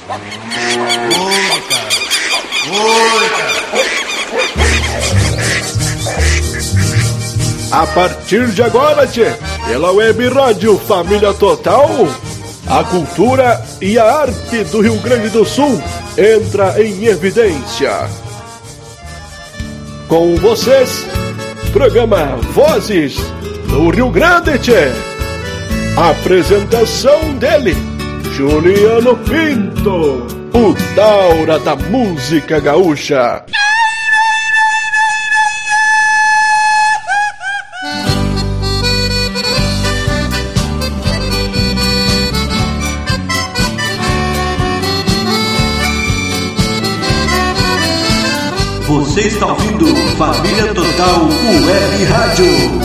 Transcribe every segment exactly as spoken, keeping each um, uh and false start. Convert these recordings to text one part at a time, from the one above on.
Oi, cara. Oi, cara. A partir de agora, tchê, pela Web Rádio Família Total, a cultura e a arte do Rio Grande do Sul entra em evidência. Com vocês, programa Vozes do Rio Grande, tchê. Apresentação dele, Juliano Pinto, o Taura da música gaúcha. Você está ouvindo Família Total Web Rádio.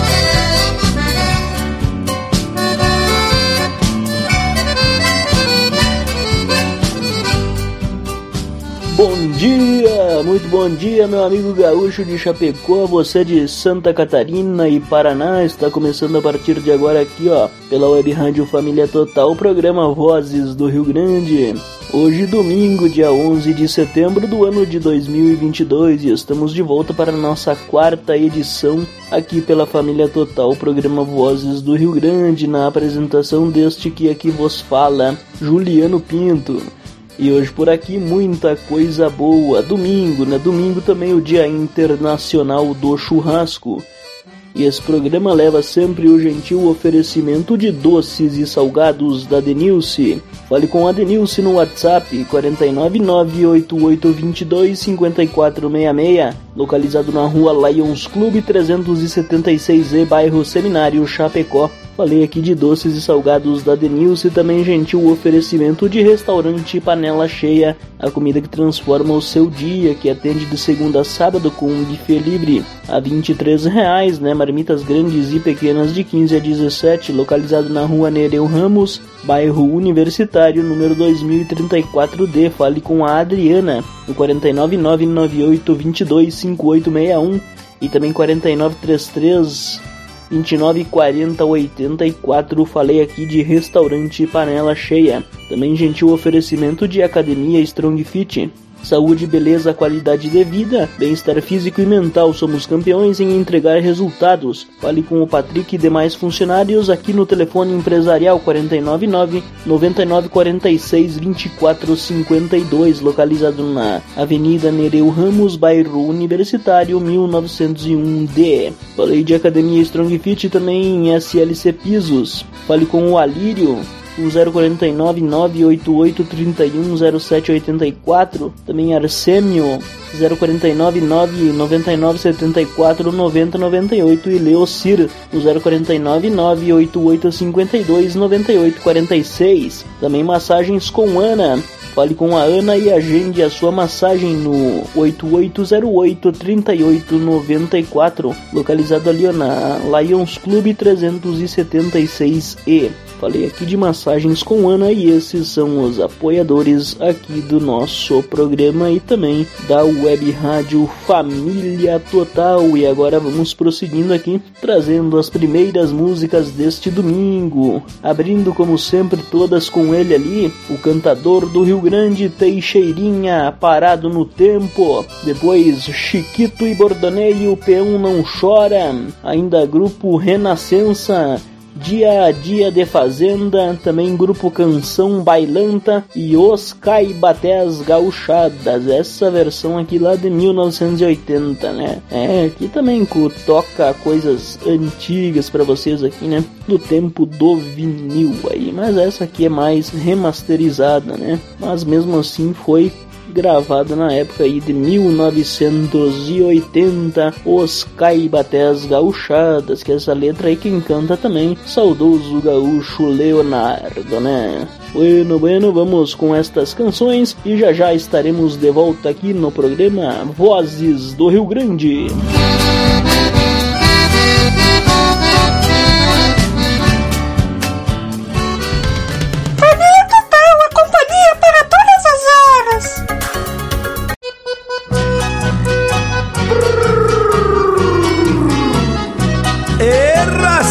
Bom dia, muito bom dia, meu amigo gaúcho de Chapecó, você de Santa Catarina e Paraná. Está começando a partir de agora aqui, ó, pela Web Rádio Família Total, o programa Vozes do Rio Grande. Hoje, domingo, dia onze de setembro do ano de dois mil e vinte e dois, e estamos de volta para a nossa quarta edição aqui pela Família Total, o programa Vozes do Rio Grande, na apresentação deste que aqui vos fala, Juliano Pinto. E hoje por aqui muita coisa boa. Domingo, né? Domingo também o Dia Internacional do Churrasco. E esse programa leva sempre o gentil oferecimento de doces e salgados da Denilce. Fale com a Denilce no WhatsApp quatro nove nove oito oito dois dois cinco quatro seis seis, localizado na rua Lions Club trezentos e setenta e seis E, bairro Seminário, Chapecó. Falei aqui de doces e salgados da Denilce, também gentil oferecimento de restaurante Panela Cheia, a comida que transforma o seu dia, que atende de segunda a sábado com um buffet livre a vinte e três reais, né? Marmitas grandes e pequenas de quinze a dezessete, localizado na rua Nereu Ramos, bairro Universitário, número dois mil e trinta e quatro D. Fale com a Adriana no quatro nove nove nove oito dois dois cinco oito seis um e também quatro nove três três vinte e nove quarenta oitenta e quatro. Falei aqui de restaurante Panela Cheia. Também gentil oferecimento de academia Strong Fit. Saúde, beleza, qualidade de vida, bem-estar físico e mental. Somos campeões em entregar resultados. Fale com o Patrick e demais funcionários aqui no telefone empresarial quatro nove nove nove nove quatro seis dois quatro cinco dois, localizado na Avenida Nereu Ramos, bairro Universitário, mil novecentos e um D. Falei de Academia Strong Fit também em S L C Pisos. Fale com o Alírio um zero quatro nove nove oito oito três um zero sete oito quatro, também Arsêmio zero quatro nove nove nove nove sete quatro nove zero nove oito e Leocir no zero quatro nove nove oito oito cinco dois nove oito quatro seis. Também massagens com Ana. Fale com a Ana e agende a sua massagem no oito oito zero oito três oito nove quatro, localizado ali na Lions Club trezentos e setenta e seis E. Falei aqui de massagens com Ana e esses são os apoiadores aqui do nosso programa e também da Web Rádio Família Total. E agora vamos prosseguindo aqui, trazendo as primeiras músicas deste domingo. Abrindo como sempre todas com ele ali, o cantador do Rio Grande, Teixeirinha, Parado no Tempo. Depois Chiquito e Bordoneio, o Peão Não Chora. Ainda grupo Renascença, Dia a Dia de Fazenda, também grupo Canção Bailanta e Os Caibatés Gauchadas, essa versão aqui lá de mil novecentos e oitenta, né? É, aqui também toca coisas antigas pra vocês aqui, né? Do tempo do vinil aí, mas essa aqui é mais remasterizada, né? Mas mesmo assim foi gravada na época aí de mil novecentos e oitenta, Os Caibatés Gauchadas, que essa letra aí quem canta também, saudoso gaúcho Leonardo, né? Bueno, bueno, vamos com estas canções e já já estaremos de volta aqui no programa Vozes do Rio Grande.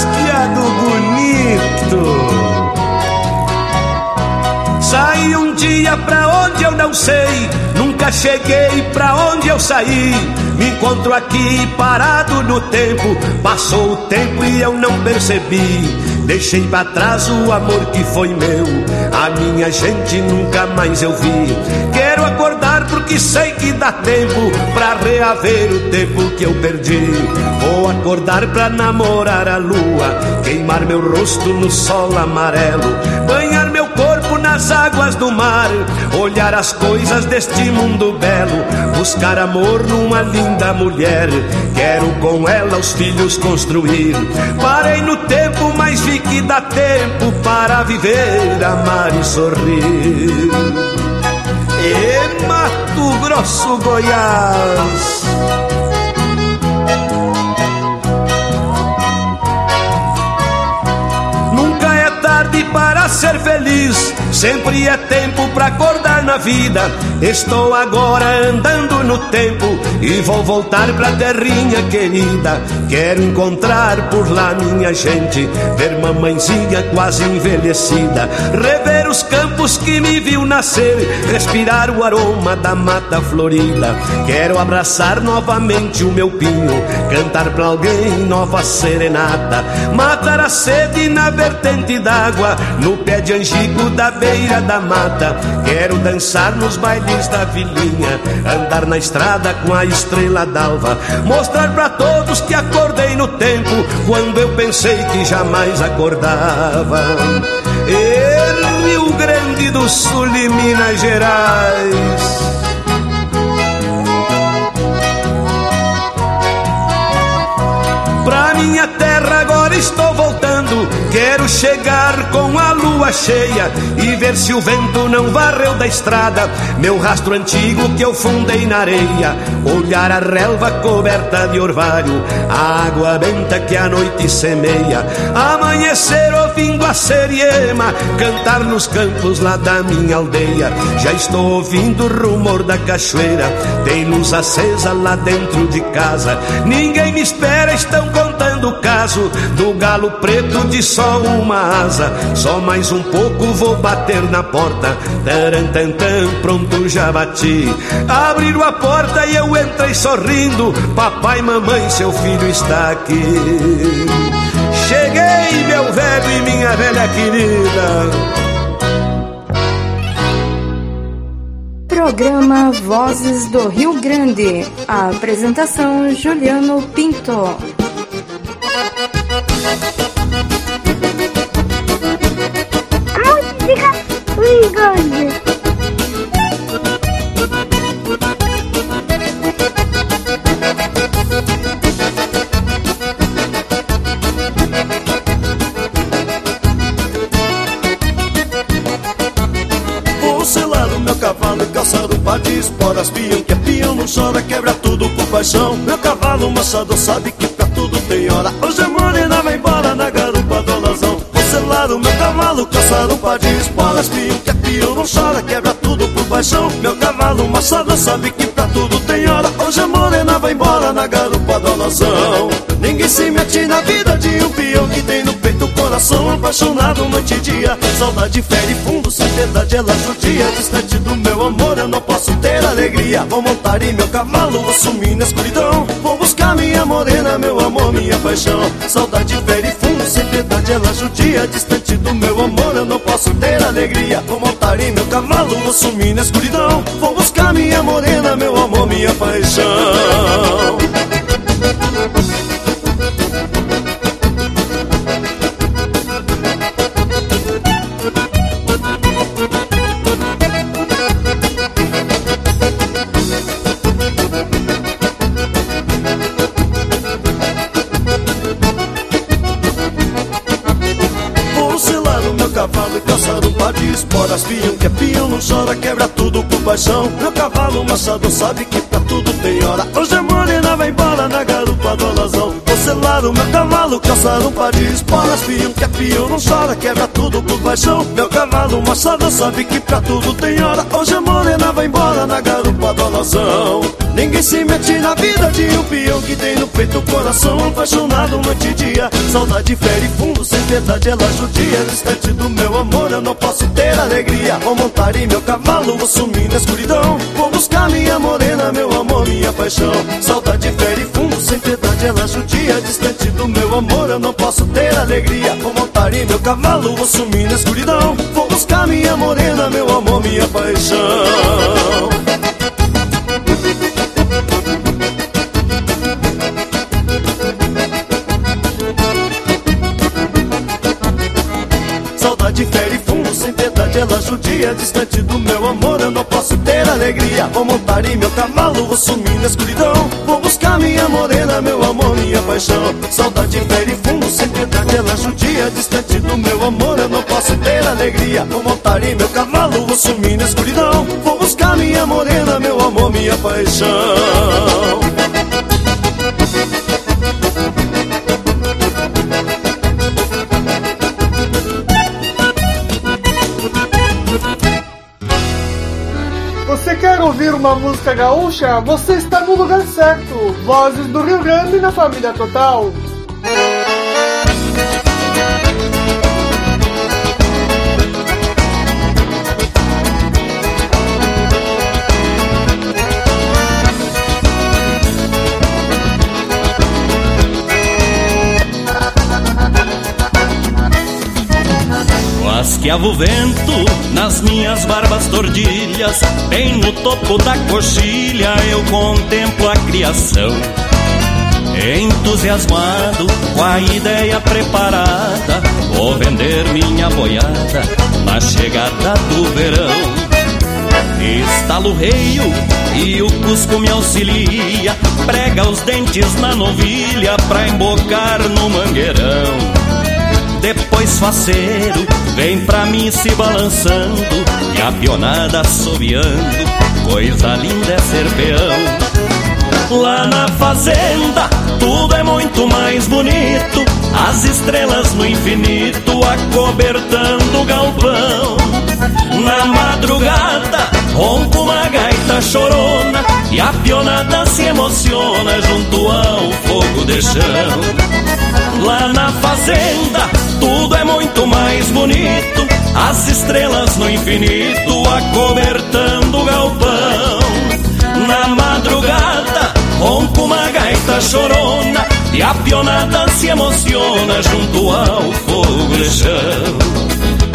Sai um dia ia pra onde eu não sei, nunca cheguei pra onde eu saí. Me encontro aqui parado no tempo, passou o tempo e eu não percebi. Deixei pra trás o amor que foi meu, a minha gente nunca mais eu vi. Quero acordar porque sei que dá tempo pra reaver o tempo que eu perdi. Vou acordar pra namorar a lua, queimar meu rosto no sol amarelo, banhar meu corpo nas águas do mar, olhar as coisas deste mundo belo, buscar amor numa linda mulher. Quero com ela os filhos construir. Parei no tempo, mas vi que dá tempo para viver, amar e sorrir. E Mato Grosso, Goiás. Nunca é tarde para ser feliz, sempre é tempo pra acordar na vida. Estou agora andando no tempo e vou voltar pra terrinha querida. Quero encontrar por lá minha gente, ver mamãezinha quase envelhecida, rever os campos que me viu nascer, respirar o aroma da mata florida. Quero abraçar novamente o meu pinho, cantar pra alguém nova serenata, matar a sede na vertente d'água, no pé de angico da beira da mata. Quero dançar nos bailes da vilinha, andar na estrada com a estrela d'alva, mostrar pra todos que acordei no tempo, quando eu pensei que jamais acordava. E Rio Grande do Sul e Minas Gerais. Pra minha terra agora estou voltando, quero chegar com a lua cheia e ver se o vento não varreu da estrada meu rastro antigo que eu fundei na areia, olhar a relva coberta de orvalho, a água benta que a noite semeia, amanhecer ouvindo a seriema, cantar nos campos lá da minha aldeia. Já estou ouvindo o rumor da cachoeira, tem luz acesa lá dentro de casa, ninguém me espera, estão contando o caso do galo preto de só uma asa. Só mais um pouco vou bater na porta, tarantantam, pronto já bati. Abriram a porta e eu entrei sorrindo, papai, mamãe, seu filho está aqui. Cheguei, meu velho e minha velha querida. Programa Vozes do Rio Grande. A apresentação Juliano Pinto. Música Rio Grande. Meu cavalo calçado par de esporas, peão que é peão, não chora, quebra tudo por paixão. Meu cavalo machado sabe que pra tudo tem hora. Hoje a morena vai embora na garupa do Lazão. Selado, meu cavalo calçado par de esporas, peão que é peão, não chora, quebra tudo por paixão. Meu cavalo machado sabe que pra tudo tem hora. Hoje a morena vai embora na garupa do Lazão. Ninguém se mete na vida de um peão que tem no peito coração apaixonado noite e dia. Saudade fere fundo, sem piedade ela judia. Distante do meu amor eu não posso ter alegria. Vou montar em meu cavalo, vou sumir na escuridão. Vou buscar minha morena, meu amor, minha paixão. Saudade fere fundo, sem piedade ela judia. Distante do meu amor eu não posso ter alegria. Vou montar em meu cavalo, vou sumir na escuridão. Vou buscar minha morena, meu amor, minha paixão. Cavalo e calçado um par de esporas, peão que é peão, não chora, quebra tudo por paixão. Meu cavalo machado sabe que pra tudo tem hora. Hoje a morena vai embora na garupa do alazão. Vou selar o meu cavalo, calçar um par de esporas. Pião que é pião, não chora, quebra tudo por paixão. Meu cavalo machado sabe que pra tudo tem hora. Hoje a morena vai embora na garupa do alazão. Ninguém se mete na vida de um peão que tem no peito o coração apaixonado noite e dia. Saudade fere fundo, sem piedade ela judia. Distante do meu amor eu não posso ter alegria. Vou montar em meu cavalo, vou sumir na escuridão. Vou buscar minha morena, meu amor, minha paixão. Saudade fere fundo, sem piedade ela judia. Distante do meu amor eu não posso ter alegria. Vou montar em meu cavalo, vou sumir na escuridão. Vou buscar minha morena, meu amor, minha paixão. Saudade fere fundo, sem piedade ela judia. Distante do meu amor eu não posso ter alegria. Vou montar em meu cavalo, vou sumir na escuridão. Vou buscar minha morena, meu amor, minha paixão. Saudade fere fundo, sem piedade ela judia. Distante do meu amor eu não posso ter alegria. Vou montar em meu cavalo, vou sumir na escuridão. Vou buscar minha morena, meu amor, minha paixão. Você quer ouvir uma música gaúcha? Você está no lugar certo. Vozes do Rio Grande na Família Total. Asqueava o vento nas minhas barbas tordilhas, bem no topo da coxilha eu contemplo a criação. Entusiasmado com a ideia preparada, vou vender minha boiada na chegada do verão. Estalo o reio e o cusco me auxilia, prega os dentes na novilha pra embocar no mangueirão. Depois faceiro vem pra mim se balançando e a pionada assobiando, coisa linda é ser peão. Lá na fazenda tudo é muito mais bonito, as estrelas no infinito acobertando o galpão. Na madrugada ronca uma gaita chorona e a pionada se emociona junto ao fogo de chão. Lá na fazenda tudo é muito mais bonito, as estrelas no infinito acobertando o galpão. Na madrugada ronca uma gaita chorona e a pionada se emociona junto ao fogo de chão.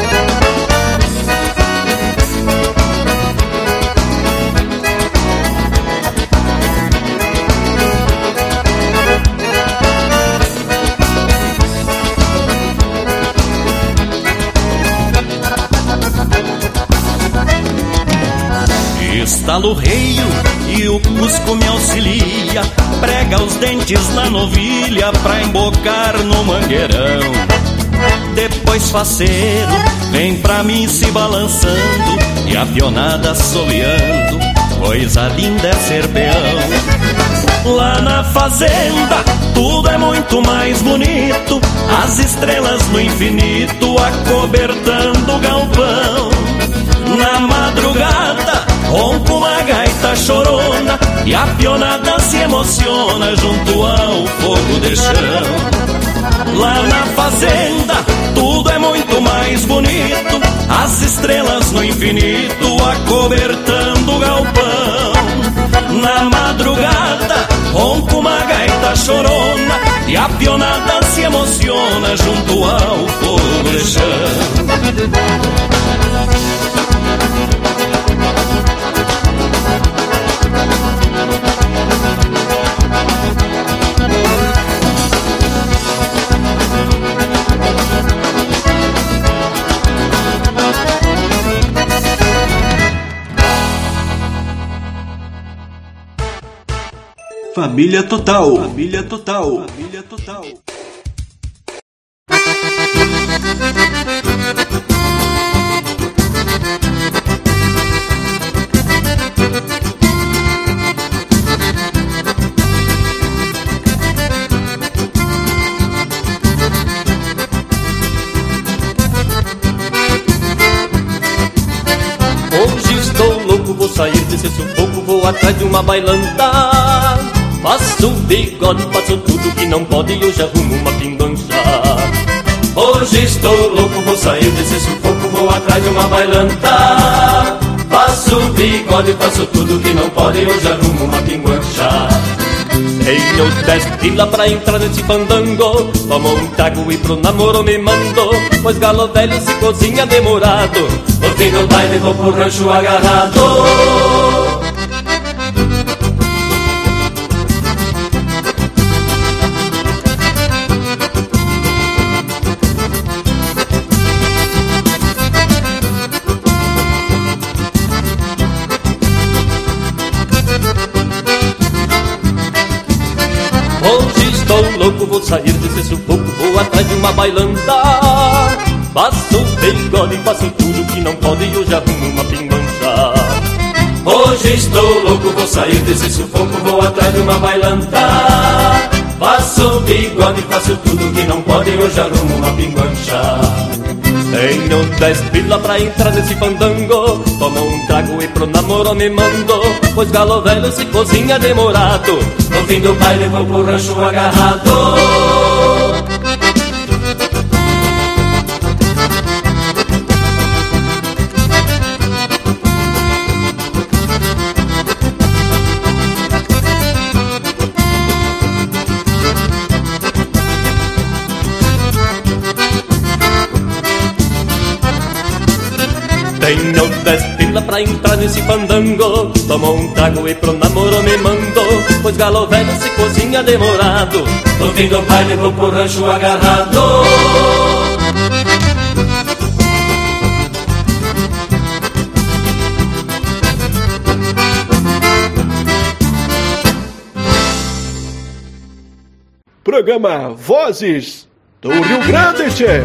Estalo o reio e o cusco me auxilia, prega os dentes na novilha pra embocar no mangueirão. Depois faceiro vem pra mim se balançando e a pionada assobiando, coisa linda é ser peão. Lá na fazenda tudo é muito mais bonito, as estrelas no infinito acobertando o galpão. Na madrugada ronca uma gaita chorona e a pionada se emociona junto ao fogo de chão. Lá na fazenda tudo é muito mais bonito, as estrelas no infinito acobertando o galpão. Na madrugada ronca uma gaita chorona e a pionada se emociona junto ao fogo de chão. Família Total. Família Total. Família Total. sair desse sufoco, vou atrás de uma bailanta. Faço bigode, faço tudo que não pode e hoje arrumo uma pingancha. Hoje estou louco, vou sair desse sufoco, vou atrás de uma bailanta. Faço bigode, faço tudo que não pode e hoje arrumo uma pingancha. Tenho dez pila pra entrar nesse fandango, tomo um trago e pro namoro me mando, pois galo velho se cozinha demorado, no fim do baile vou pro rancho agarrado. Estou louco, vou sair desse sufoco, vou atrás de uma bailanta. Faço bigode, faço tudo que não pode e hoje arrumo uma pingancha. Hoje estou louco, vou sair desse sufoco, vou atrás de uma bailanta. Faço bigode, faço tudo que não pode e hoje arrumo uma pingancha. Tenho dez pila pra entrar nesse fandango, tomo um trago e pro namoro me mando, pois galo velho se cozinha demorado, no fim do baile vou pro rancho agarrado. Tenho dez pila pra entrar nesse fandango, tomo um trago e pro namoro me mando, pois galo velho se cozinha demorado, no fim do baile vou pro rancho agarrado. Programa Vozes do Rio Grande, tchê.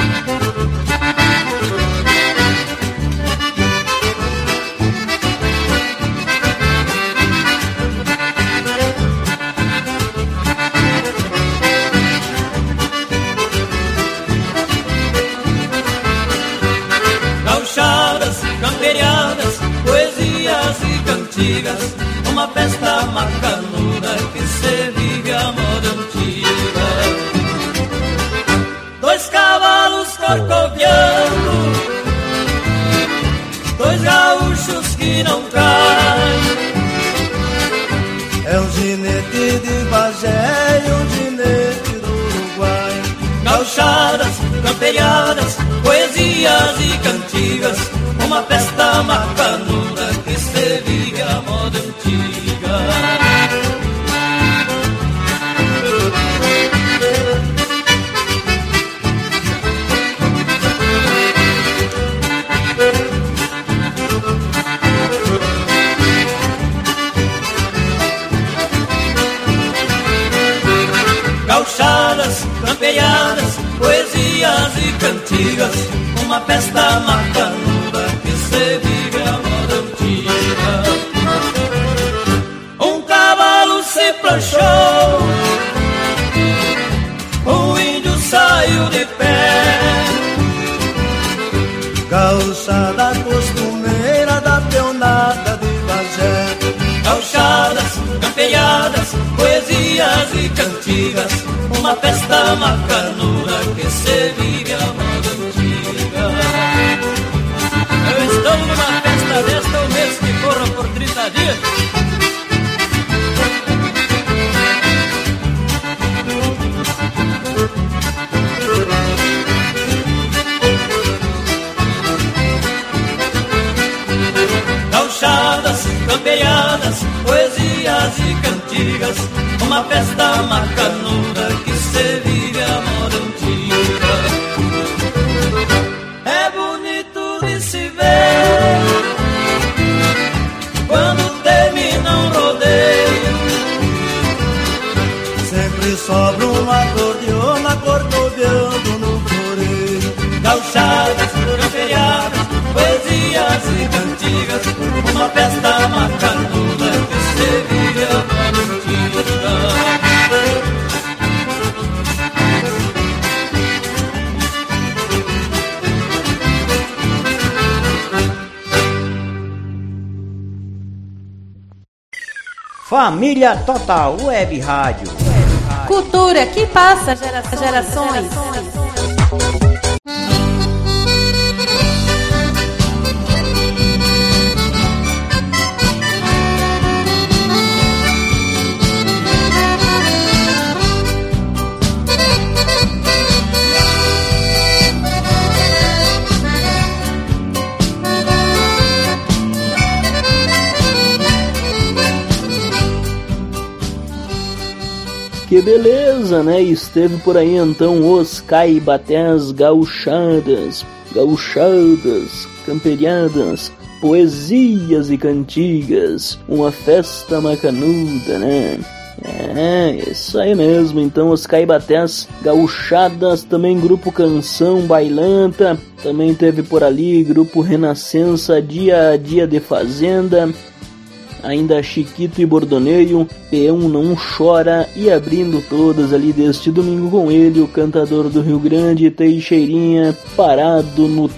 Uma festa macanuda que se vive a moda antiga. Dois cavalos corcoviando, dois gaúchos que não caem. É um ginete de Bagé e um ginete do Uruguai. Gauchadas, camperiadas, poesias e cantigas. Uma festa macanuda que se vive a moda antiga. Gauchadas, camperiadas, poesias e cantigas. Uma festa macanuda que se vive a moda antiga. Um cavalo se planchou, o índio saiu de pé. Gauchada costumeira da peonada de Bagé. Gauchadas, camperiadas, poesias e cantigas. Uma festa macanuda que se vive a moda antiga. Eu estou numa festa desta o mês que corra por trinta dias. Gauchadas, camperiadas, poesias e cantigas. Uma festa macanuda que se vive a moda antiga. É bonito de se ver quando termina um rodeio. Sempre sobra um acordeona corcoveando no floreio. Gauchadas, camperiadas, poesias e cantigas. Uma festa macanuda que se vive a moda antiga. Família Total Web Rádio. Cultura que passa gerações. gerações. Que beleza, né? Esteve por aí então os caibatés gauchadas, gauchadas, camperiadas, poesias e cantigas, uma festa macanuda, né? É, isso aí mesmo, então os caibatés gauchadas, também grupo Canção Bailanta, também teve por ali grupo Renascença, Dia a Dia de Fazenda, ainda Chiquito e Bordoneio, Peão Não Chora, e abrindo todas ali deste domingo com ele, o cantador do Rio Grande, Teixeirinha, Parado no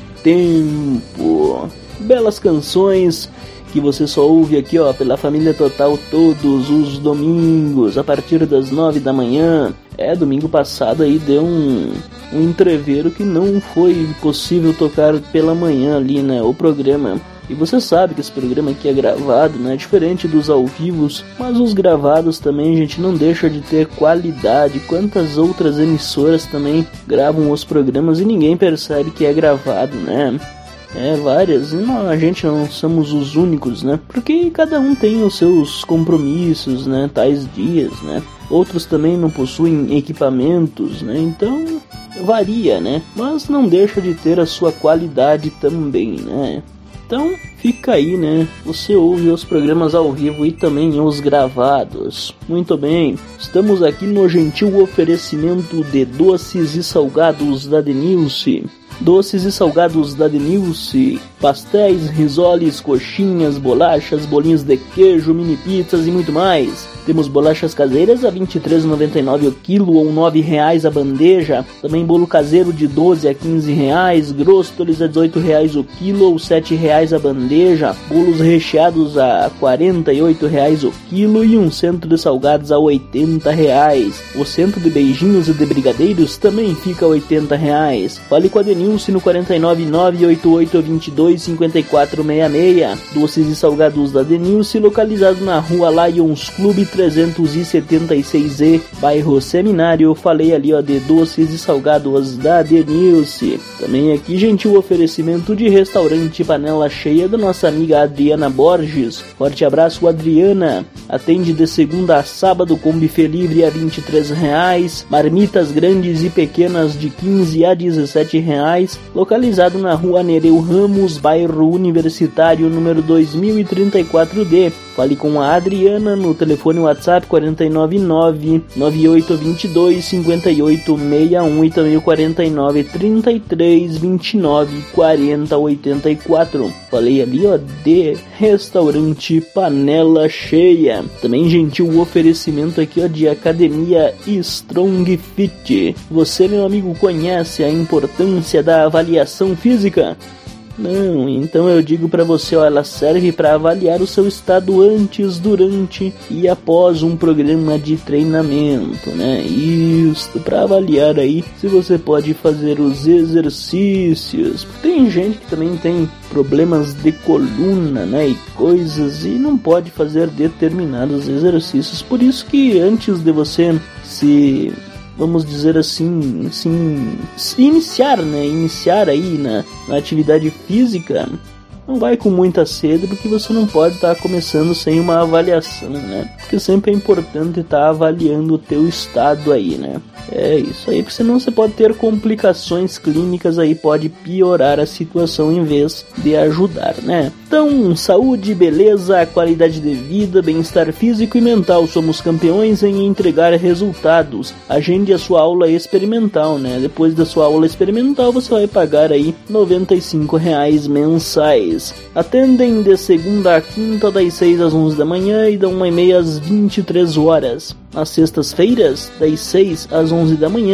Tempo. Belas canções que você só ouve aqui, ó, pela Família Total todos os domingos, a partir das nove da manhã. É, domingo passado aí deu um, um entreveiro que não foi possível tocar pela manhã ali, né, o programa. E você sabe que esse programa aqui é gravado, né? Diferente dos ao vivos, mas os gravados também a gente não deixa de ter qualidade. Quantas outras emissoras também gravam os programas e ninguém percebe que é gravado, né? É, várias, e não, a gente não somos os únicos, né? Porque cada um tem os seus compromissos, né? Tais dias, né? Outros também não possuem equipamentos, né? Então varia, né? Mas não deixa de ter a sua qualidade também, né? Então fica aí, né? Você ouve os programas ao vivo e também os gravados. Muito bem, estamos aqui no gentil oferecimento de doces e salgados da Denilce. Doces e salgados da Denilce, pastéis, risoles, coxinhas, bolachas, bolinhos de queijo, mini pizzas e muito mais. Temos bolachas caseiras a vinte e três reais e noventa e nove centavos o quilo ou nove reais a bandeja. Também bolo caseiro de doze a quinze reais, grossoles a dezoito reais o quilo ou sete reais a bandeja. Bolos recheados a quarenta e oito reais o quilo e um centro de salgados a oitenta reais. O centro de beijinhos e de brigadeiros também fica a oitenta reais. Fale com a Denilce no quatro nove nove, oito oito dois dois, cinco quatro seis seis. Doces e salgados da Denilce, localizado na rua Lions Club trezentos e setenta e seis E, bairro Seminário. Falei ali, ó, de doces e salgados da Denilce. Também aqui, gentil oferecimento de restaurante Panela Cheia da nossa amiga Adriana Borges. Forte abraço, Adriana. Atende de segunda a sábado com buffet livre a vinte e três reais, marmitas grandes e pequenas de quinze a dezessete reais, localizado na rua Nereu Ramos, bairro Universitário, número dois mil e trinta e quatro D. Fale com a Adriana no telefone WhatsApp quatro nove nove, nove oito dois dois, cinco oito seis um e também o quatro nove três três, vinte e nove, quarenta, oitenta e quatro. Falei ali, ó, de restaurante Panela Cheia. Também gentil oferecimento aqui, ó, de Academia Strong Fit. Você, meu amigo, conhece a importância da avaliação física? Não, então eu digo pra você, ó, ela serve para avaliar o seu estado antes, durante e após um programa de treinamento, né? Isso, para avaliar aí se você pode fazer os exercícios. Tem gente que também tem problemas de coluna, né, e coisas, e não pode fazer determinados exercícios. Por isso que antes de você se... vamos dizer assim, assim, se iniciar, né, iniciar aí na, na atividade física, não vai com muita sede, porque você não pode estar tá começando sem uma avaliação, né, porque sempre é importante estar tá avaliando o teu estado aí, né. É isso aí, porque senão você pode ter complicações clínicas aí, pode piorar a situação em vez de ajudar, né? Então, saúde, beleza, qualidade de vida, bem-estar físico e mental, somos campeões em entregar resultados. Agende a sua aula experimental, né? Depois da sua aula experimental, você vai pagar aí noventa e cinco reais mensais. Atendem de segunda a quinta, das seis às onze da manhã e da uma e meia às vinte e três horas. Nas sextas-feiras, das seis às onze da manhã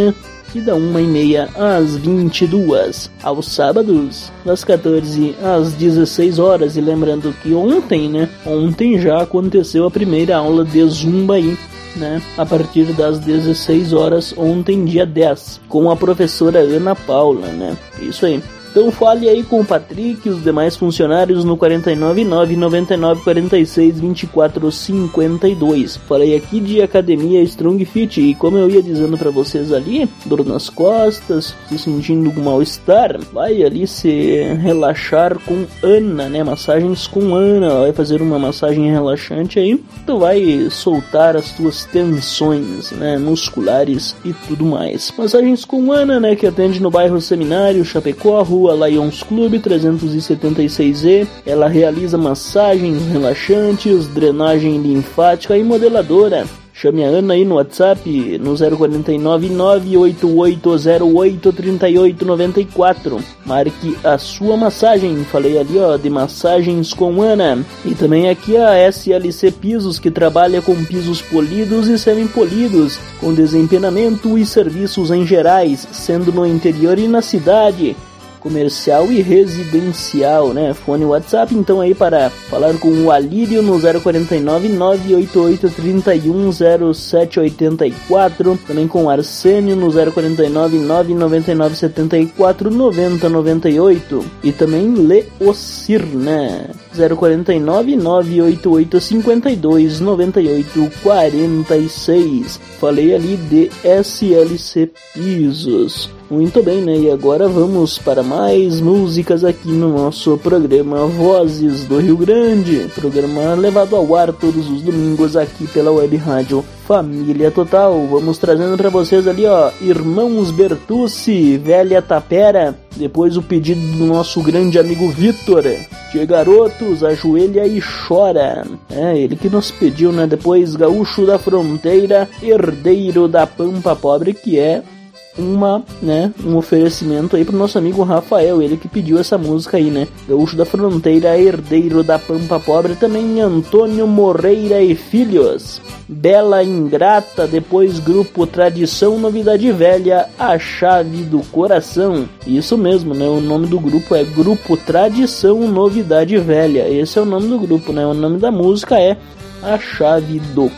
e da uma e meia às vinte e duas. Aos sábados, das quatorze às dezesseis horas. E lembrando que ontem, né, ontem já aconteceu a primeira aula de Zumba aí, né, a partir das dezesseis horas, ontem, dia dez, com a professora Ana Paula, né, isso aí. Então fale aí com o Patrick e os demais funcionários no quatro nove nove, nove nove quatro seis, dois quatro cinco dois. Falei aqui de Academia Strong Fit e como eu ia dizendo pra vocês ali, dor nas costas, se sentindo com mal-estar, vai ali se relaxar com Ana, né? Massagens com Ana, ela vai fazer uma massagem relaxante aí, tu vai soltar as tuas tensões, né? Musculares e tudo mais. Massagens com Ana, né? Que atende no bairro Seminário, Chapecó, Rua Lions Club trezentos e setenta e seis E. Ela realiza massagens relaxantes, drenagem linfática e modeladora. Chame a Ana aí no WhatsApp no zero quatro nove nove oito oito zero oito três oito nove quatro. Marque a sua massagem. Falei ali, ó, de massagens com Ana. E também aqui a S L C Pisos, que trabalha com pisos polidos e semi-polidos, com desempenamento e serviços em gerais, sendo no interior e na cidade, comercial e residencial, né? Fone WhatsApp então aí para falar com o Alírio no zero quatro nove nove oito oito três um zero sete oito quatro, também com o Arsênio no zero quatro nove nove nove nove sete quatro nove zero nove oito e também Leocir, né? zero quatro nove nove oito oito cinco dois nove oito quatro seis. Falei ali de S L C Pisos. Muito bem, né? E agora vamos para mais músicas aqui no nosso programa Vozes do Rio Grande. Programa levado ao ar todos os domingos aqui pela Web Rádio Família Total. Vamos trazendo para vocês ali, ó, Irmãos Bertucci, Velha Tapera. Depois o pedido do nosso grande amigo Vitor, Tchê Garotos, Ajoelha e Chora. É, ele que nos pediu, né? Depois Gaúcho da Fronteira, Herdeiro da Pampa Pobre, que é uma, né, um oferecimento aí pro nosso amigo Rafael, ele que pediu essa música aí, né? Gaúcho da Fronteira, Herdeiro da Pampa Pobre. Também Antônio Moreira e Filhos, Bela Ingrata. Depois Grupo Tradição, Novidade Velha, A Chave do Coração. Isso mesmo, né? O nome do grupo é Grupo Tradição, Novidade Velha. Esse é o nome do grupo, né? O nome da música é A Chave do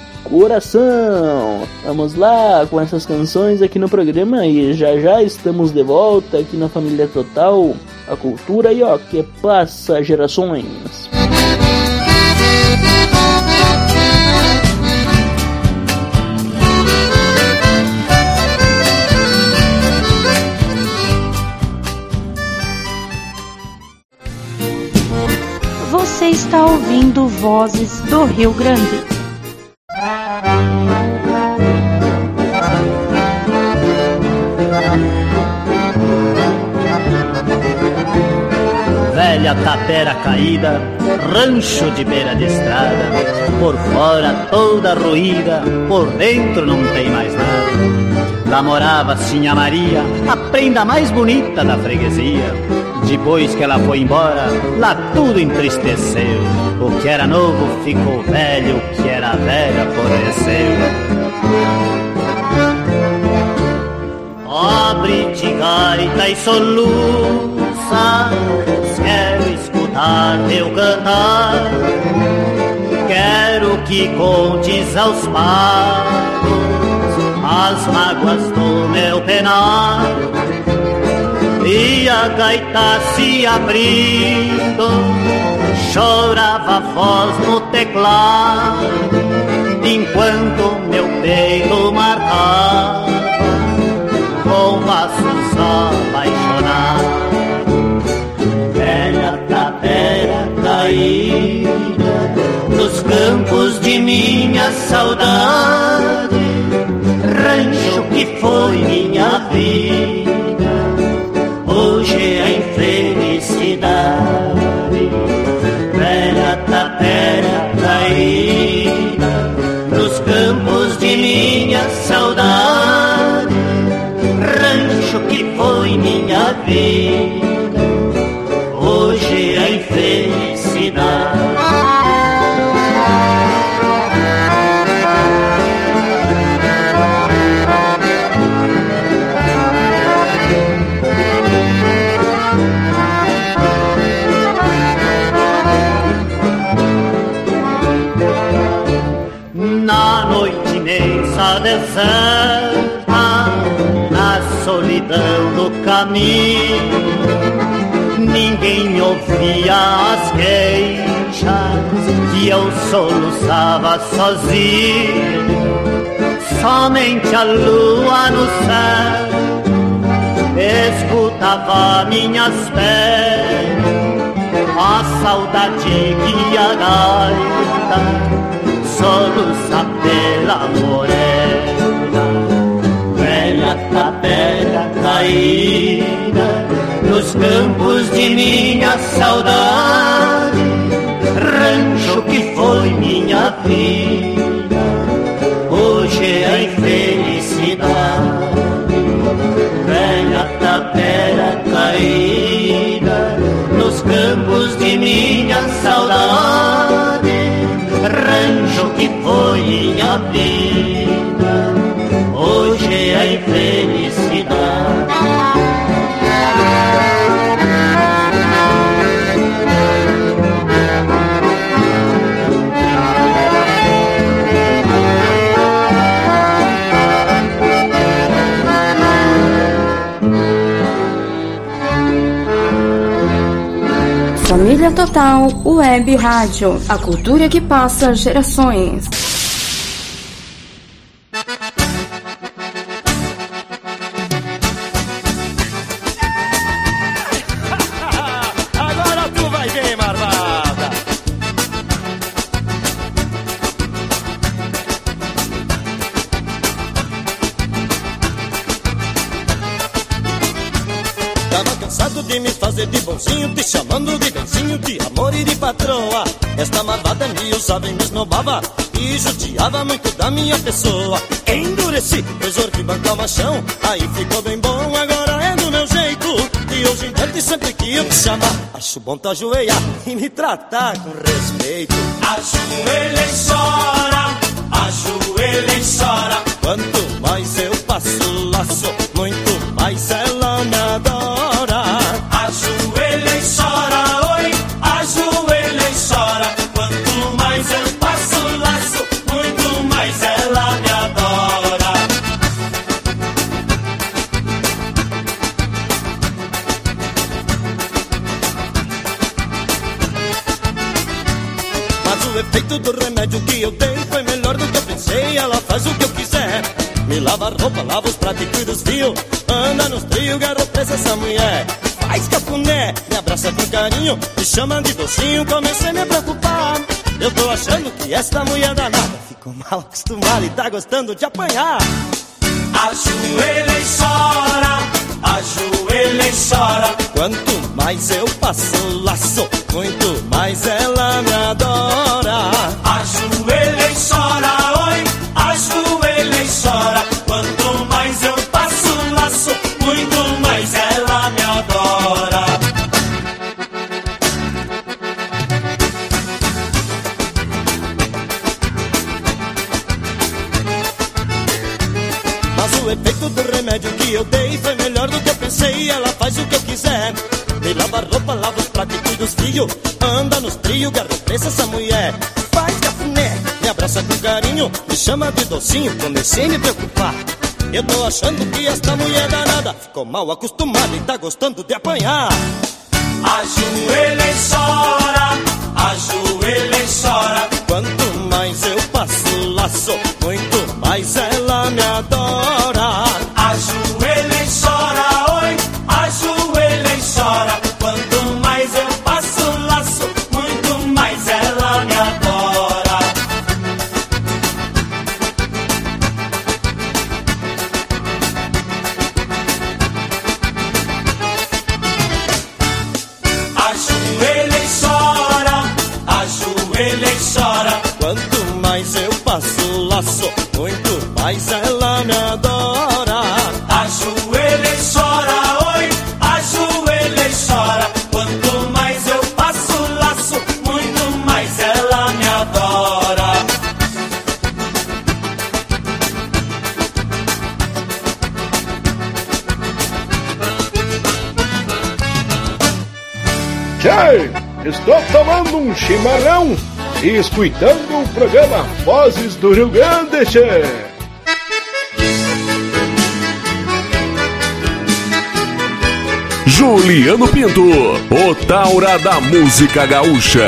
Coração. Vamos lá com essas canções aqui no programa e já já estamos de volta aqui na Família Total, a cultura aí, ó, que passa gerações. Você está ouvindo Vozes do Rio Grande. Velha tapera caída, rancho de beira de estrada, por fora toda ruída, por dentro não tem mais nada. Lá morava Sinha Maria, a prenda mais bonita da freguesia. Depois que ela foi embora, lá tudo entristeceu. O que era novo ficou velho, o que era velho apodreceu. Abre de gaita e soluça, quero escutar teu cantar. Quero que contes aos pagos as mágoas do meu penar. E a gaita se abrindo, chorava a voz no teclado, enquanto meu peito marcava com passos apaixonados. Velha tapera caída nos campos de minha saudade, rancho que foi minha vida, hoje é infelicidade. Velha tapera caída nos campos de minha saudade, rancho que foi minha vida, hoje é infelicidade. deserta, na solidão do caminho, ninguém ouvia as queixas que eu soluçava sozinho. Somente a lua no céu escutava minhas penas, a saudade que a gaita soluça pela morena. Velha tapera caída nos campos de minha saudade, rancho que foi minha vida, hoje é infelicidade. Velha tapera caída nos campos de minha saudade, rancho que foi minha vida, hoje é infelicidade. Família Total Web Rádio, a cultura que passa gerações. Agora tu vai ver, marvada. Tava cansado de me fazer de bonzinho, te chamando de benzinho, de amor e de patroa. Esta marvada me usava e me esnobava e judiava muito da minha pessoa. Endureci, resolvi bancar o machão, aí ficou bem bom, agora é do meu jeito. E hoje em diante sempre que eu te chamar, acho bom tu ajoelhar e me tratar com respeito. Ajoelha e chora, ajoelha e chora. Quanto mais eu passo laço, muito mais ela me adora. Ajoelha e chora, oi, ajoelha e chora. Quanto mais eu passo laço, muito mais ela me adora. Mas o efeito do remédio que eu dei foi melhor do que eu pensei. Ela faz o que eu quiser, me lava a roupa, lava os pratos e cuida dos fios, anda nos trios, garro presa essa mulher. Faz cafuné, me abraça com carinho, me chama de docinho, comecei a me preocupar. Eu tô achando que esta mulher danada ficou mal acostumada e tá gostando de apanhar. Ajoelha e chora, ajoelha e chora. Quanto mais eu passo laço, muito mais ela me adora. Ajoelha e chora, oi, ajoelha e chora. Quanto mais eu passo laço, muito mais ela me adora. Mas o efeito do remédio que eu dei foi melhor do que eu pensei. Ela faz o que eu quiser, me lava a roupa, lava os pratos e cuida dos filhos, anda nos trios, garro presa essa mulher. Faz cafuné, me abraça com carinho, me chama de docinho, comecei a me preocupar. Eu tô achando que esta mulher danada ficou mal acostumada e tá gostando de apanhar. Ajoelha e chora, ajoelha e chora. Quanto mais eu passo laço, muito mais ela me adora. Ajoelha e chora, oi, ajoelha e chora. Quanto mais eu passo laço, muito mais ela me adora. Ajoelha e chora, ajoelha e chora. Quanto mais eu passo laço, muito mais ela me adora. Ajoelha e chora, oi, ajoelha e chora. Quanto mais eu passo laço, muito mais ela me adora. Tchê, estou tomando um chimarrão e escutando o programa Vozes do Rio Grande, tchê. Juliano Pinto, o Taura da música gaúcha.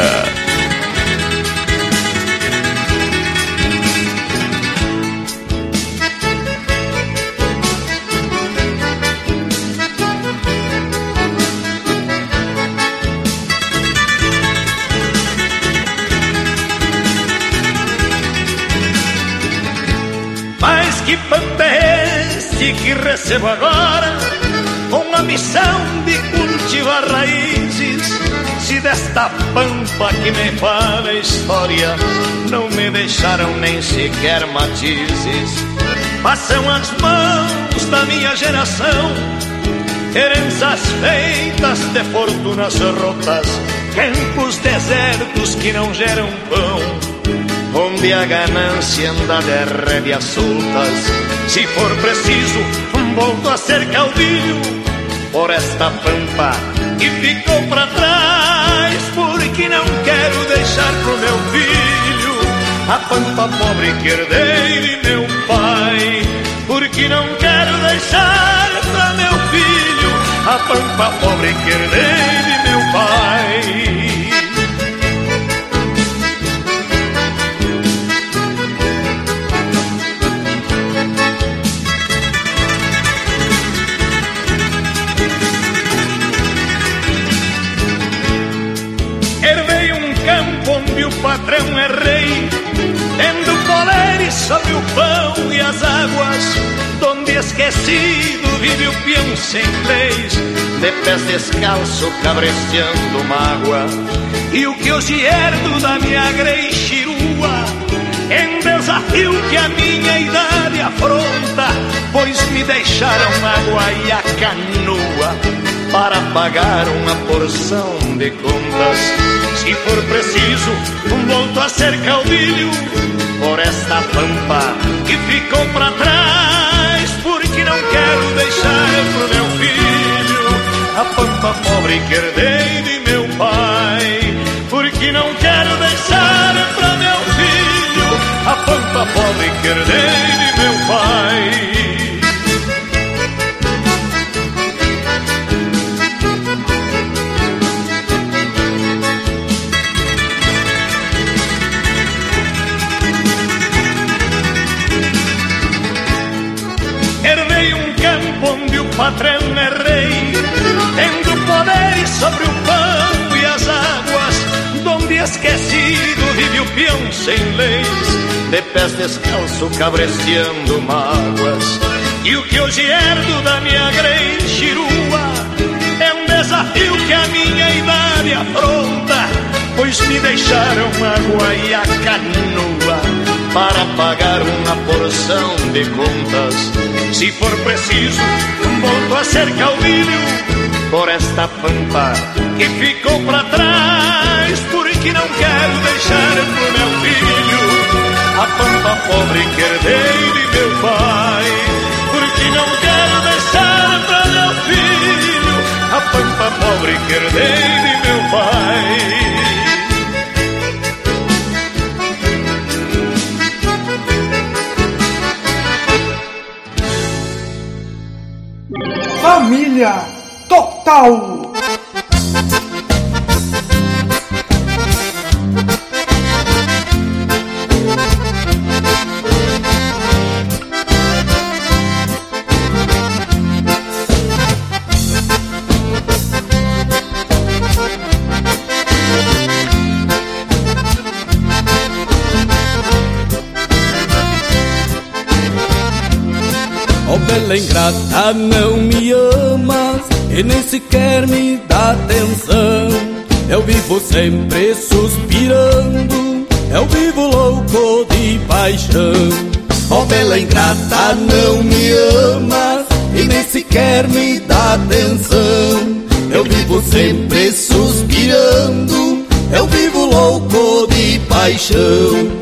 Mas que pampa é este que recebo agora, com a missão de cultivar raízes? Se desta pampa que me fala a história não me deixaram nem sequer matizes. Passam as mãos da minha geração heranças feitas de fortunas rotas, campos desertos que não geram pão, onde a ganância anda de rédeas soltas. Se for preciso, volto a ser caudilho por esta pampa que ficou pra trás, porque não quero deixar pro meu filho a pampa pobre que herdei de meu pai. Porque não quero deixar pra meu filho a pampa pobre que herdei de meu pai. Onde o patrão é rei, tendo poder sobre o pão e as águas, donde esquecido vive o peão sem leis, de pés descalço cabresteando mágoa. E o que hoje herdo da minha greixirua, em desafio que a minha idade afronta, pois me deixaram água e a canoa para pagar uma porção de contas. Se for preciso, volto a ser caudilho por esta pampa que ficou pra trás, porque não quero deixar pro meu filho a pampa pobre que herdei de meu pai. Porque não quero deixar pra meu filho a pampa pobre que herdei de meu pai. Onde o patrão é rei, tendo poder sobre o pão e as águas, donde esquecido vive o peão sem leis, de pés descalço cabresteando mágoas. E o que hoje herdo da minha greixirua é um desafio que a minha idade afronta, pois me deixaram água e a canoa para pagar uma porção de contas. Se for preciso, volto a ser caudilho por esta pampa que ficou pra trás, porque não quero deixar pro meu filho a pampa pobre que herdei de meu pai. Porque não quero deixar pra meu filho a pampa pobre que herdei de meu pai. Família Total. Oh, bela ingrata, não me amas e nem sequer me dá atenção. Eu vivo sempre suspirando, eu vivo louco de paixão. Oh, bela ingrata, não me amas e nem sequer me dá atenção. Eu vivo sempre suspirando, eu vivo louco de paixão.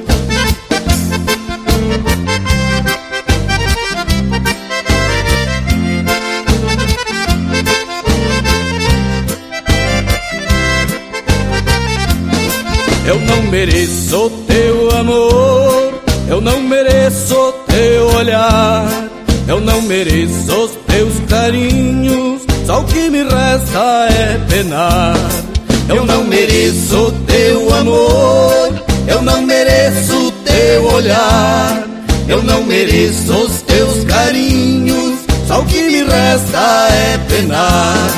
Eu não mereço teu amor, eu não mereço teu olhar, eu não mereço os teus carinhos, só o que me resta é penar. Eu não mereço teu amor, eu não mereço teu olhar, eu não mereço os teus carinhos, só o que me resta é penar.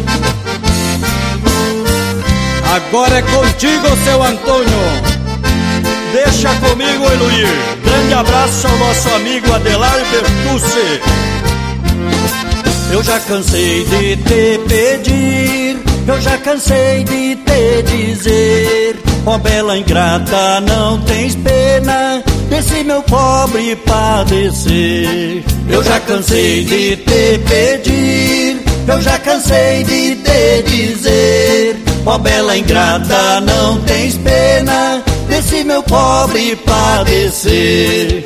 Agora é contigo, seu Antônio. Deixa comigo, Eloir. Grande abraço ao nosso amigo Adelar Bertucci. Eu já cansei de te pedir, eu já cansei de te dizer, ó oh, bela ingrata, não tens pena desse meu pobre padecer. Eu já cansei de te pedir, eu já cansei de te dizer, ó oh, bela ingrata, não tens pena desse meu pobre padecer.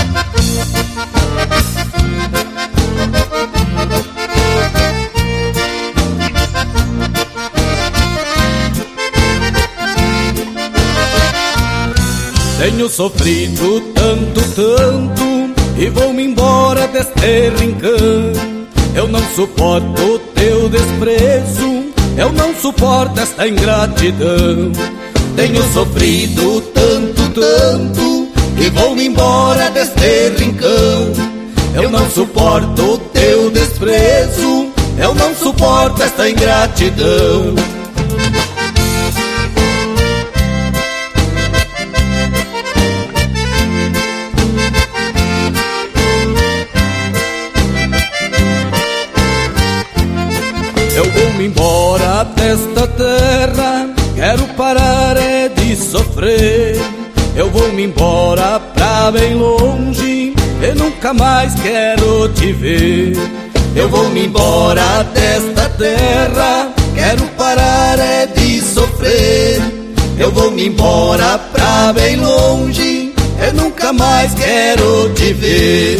Tenho sofrido tanto, tanto, e vou-me embora deste rincão. Eu não suporto o teu desprezo, eu não suporto esta ingratidão. Tenho sofrido tanto, tanto, e vou-me embora deste rincão. Eu não suporto o teu desprezo, eu não suporto esta ingratidão. Eu vou-me embora desta terra, quero parar é de sofrer. Eu vou-me embora pra bem longe, e nunca mais quero te ver. Eu vou-me embora desta terra, quero parar é de sofrer. Eu vou-me embora pra bem longe, e nunca mais quero te ver.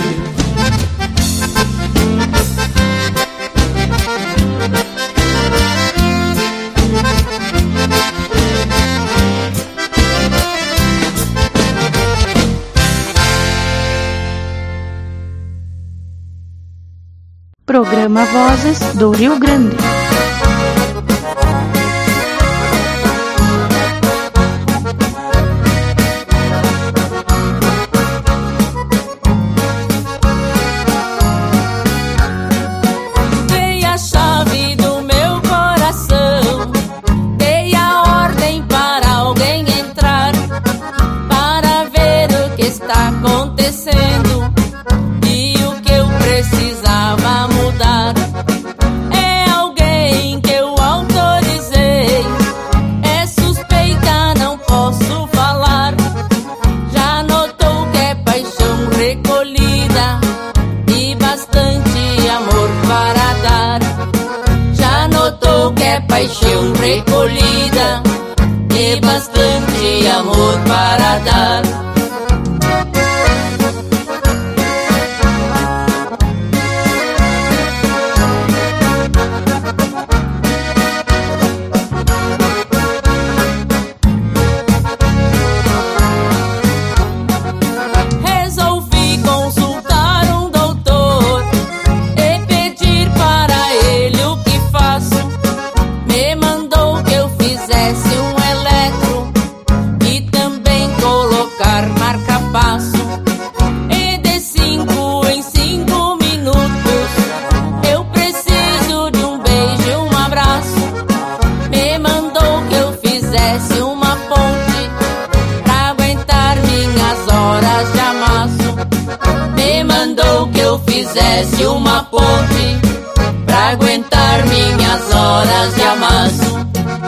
Programa Vozes do Rio Grande. Dei a chave do meu coração, dei a ordem para alguém entrar, para ver o que está acontecendo e o que eu precisava mudar. É alguém que eu autorizei, é suspeita, não posso falar. Já notou que é paixão recolhida e bastante amor para dar. Já notou que é paixão recolhida e bastante amor para dar. Resolvi consultar um doutor e pedir para ele o que faço. Me mandou que eu fizesse um eletro e também colocar marca-passo. E de cinco em cinco minutos eu preciso de um beijo e um abraço. Me mandou que eu fizesse uma ponte pra aguentar minhas horas de amasso. Me mandou que eu fizesse uma ponte pra aguentar minhas horas de amasso.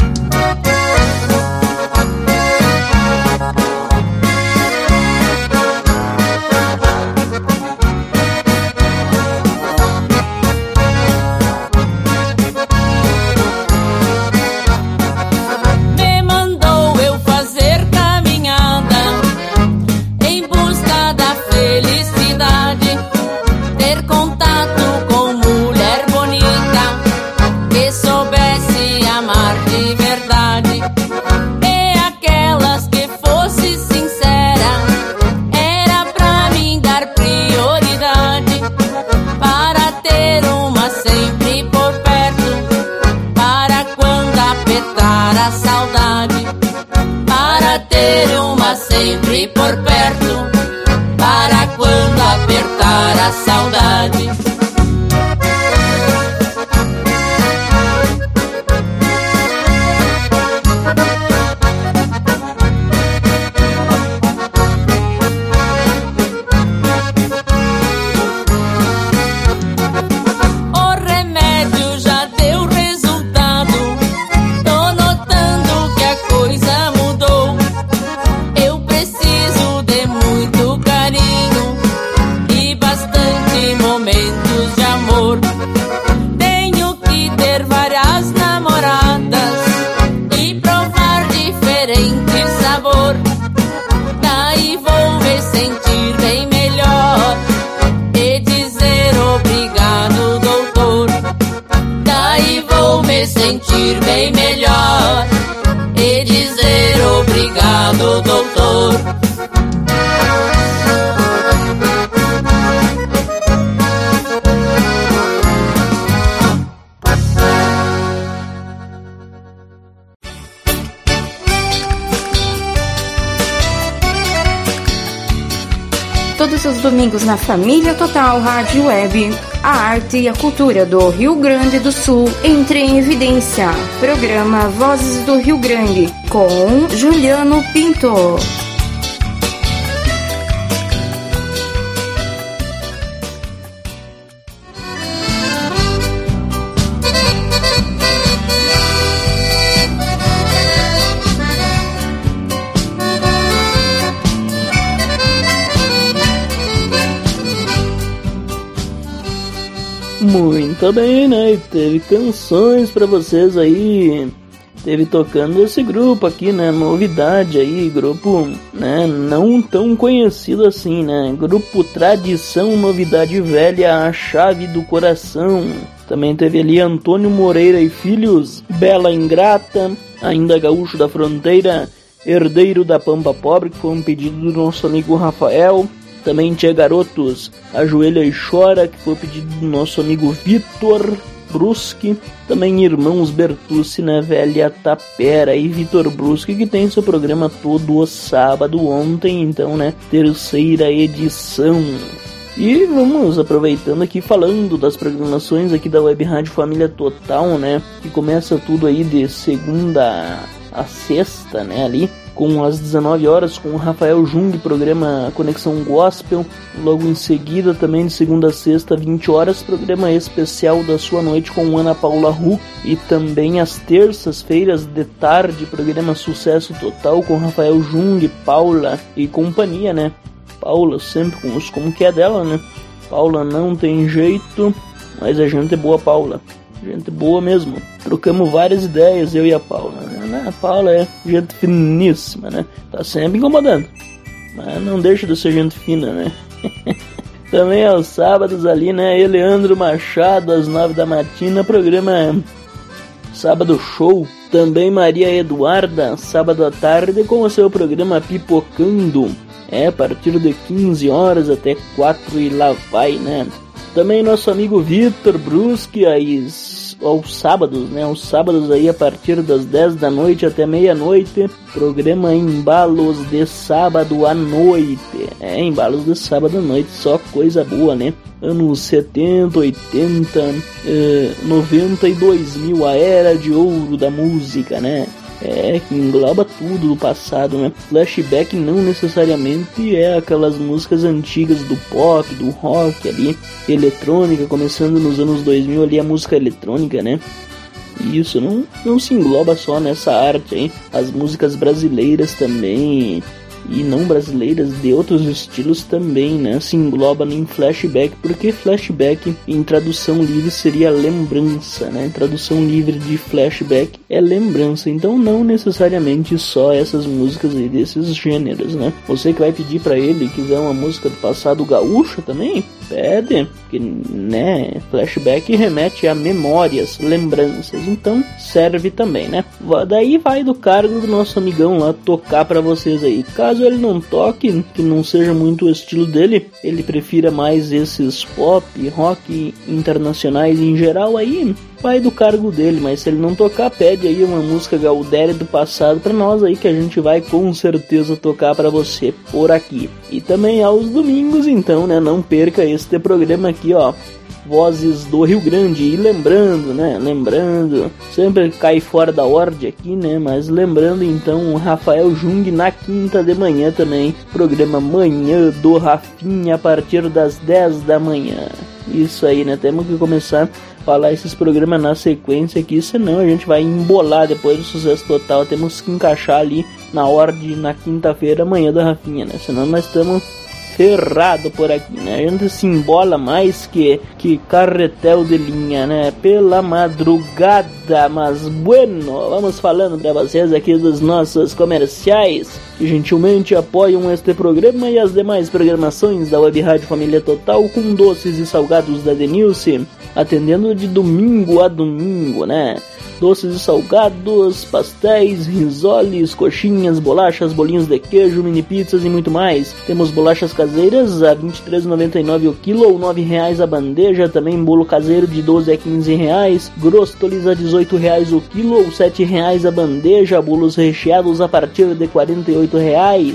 Me mandou eu fazer caminhada em busca da felicidade, ter contato com mulher bonita que soubesse amar todos os domingos na Família Total Rádio Web. A arte e a cultura do Rio Grande do Sul entre em evidência. Programa Vozes do Rio Grande com Juliano Pinto. Muito bem, né? E teve canções pra vocês aí. Teve tocando esse grupo aqui, né? Novidade aí, grupo, né? Não tão conhecido assim, né? Grupo Tradição, Novidade Velha, A Chave do Coração. Também teve ali Antônio Moreira e Filhos, Bela Ingrata, ainda Gaúcho da Fronteira, Herdeiro da Pampa Pobre, que foi um pedido do nosso amigo Rafael. Também tinha Garotos, Ajoelha e Chora, que foi o pedido do nosso amigo Vitor Bruschi. Também Irmãos Bertucci, né, Velha Tapera, e Vitor Bruschi, que tem seu programa todo o sábado, ontem, então, né, terceira edição. E vamos aproveitando aqui, falando das programações aqui da Web Rádio Família Total, né, que começa tudo aí de segunda a sexta, né, ali, com às dezenove horas, com o Rafael Jung, programa Conexão Gospel. Logo em seguida, também de segunda a sexta, vinte horas, programa especial da sua noite com Ana Paula Huck. E também às terças-feiras de tarde, programa Sucesso Total com Rafael Jung, Paula e companhia, né? Paula sempre com os como que é dela, né? Paula não tem jeito, mas a gente é boa, Paula. Gente boa mesmo. Trocamos várias ideias, eu e a Paula, né? A Paula é gente finíssima, né? Tá sempre incomodando, mas não deixa de ser gente fina, né? Também aos sábados ali, né? Eleandro Machado, às nove da matina, programa Sábado Show. Também Maria Eduarda, sábado à tarde, com o seu programa Pipocando. É, a partir de quinze horas até quatro e lá vai, né? Também nosso amigo Vitor Bruschi, aos, aos sábados, né? Aos sábados aí a partir das dez da noite até meia-noite. Programa Embalos de Sábado à Noite. É, Embalos de Sábado à Noite, só coisa boa, né? Anos setenta, oitenta, eh, noventa e dois mil, a era de ouro da música, né? É, que engloba tudo do passado, né? Flashback não necessariamente é aquelas músicas antigas do pop, do rock ali, eletrônica, começando nos anos dois mil ali, a música eletrônica, né? E isso não, não se engloba só nessa arte, hein? As músicas brasileiras também, e não brasileiras, de outros estilos também, né? Se engloba em flashback, porque flashback em tradução livre seria lembrança, né? Tradução livre de flashback é lembrança, então não necessariamente só essas músicas aí desses gêneros, né? Você que vai pedir pra ele, quiser uma música do passado gaúcho também, pede, porque, né? Flashback remete a memórias, lembranças, então serve também, né? Daí vai do cargo do nosso amigão lá tocar pra vocês aí. Caso ele não toque, que não seja muito o estilo dele, ele prefira mais esses pop, rock internacionais em geral, aí vai do cargo dele, mas se ele não tocar, pede aí uma música gaudéria do passado pra nós aí, que a gente vai com certeza tocar pra você por aqui. E também aos domingos, então, né, não perca este programa aqui, ó, Vozes do Rio Grande. E lembrando, né, lembrando, sempre cai fora da ordem aqui, né, mas lembrando então o Rafael Jung na quinta de manhã também, programa Manhã do Rafinha a partir das dez da manhã. Isso aí, né, temos que começar a falar esses programas na sequência aqui, senão a gente vai embolar depois do Sucesso Total. Temos que encaixar ali na ordem na quinta-feira, Manhã do Rafinha, né, senão nós estamos ferrado por aqui, né? A gente se embola mais que, que carretel de linha, né? Pela madrugada, mas bueno, vamos falando pra vocês aqui dos nossos comerciais que gentilmente apoiam este programa e as demais programações da Web Rádio Família Total, com doces e salgados da Denilce, atendendo de domingo a domingo, né? Doces e salgados, pastéis, risoles, coxinhas, bolachas, bolinhos de queijo, mini pizzas e muito mais. Temos bolachas caseiras a vinte e três reais e noventa e nove centavos o quilo ou nove reais a bandeja. Também bolo caseiro de doze a quinze reais. Grosstolis a dezoito reais o quilo ou sete reais a bandeja. Bolos recheados a partir de quarenta e oito reais.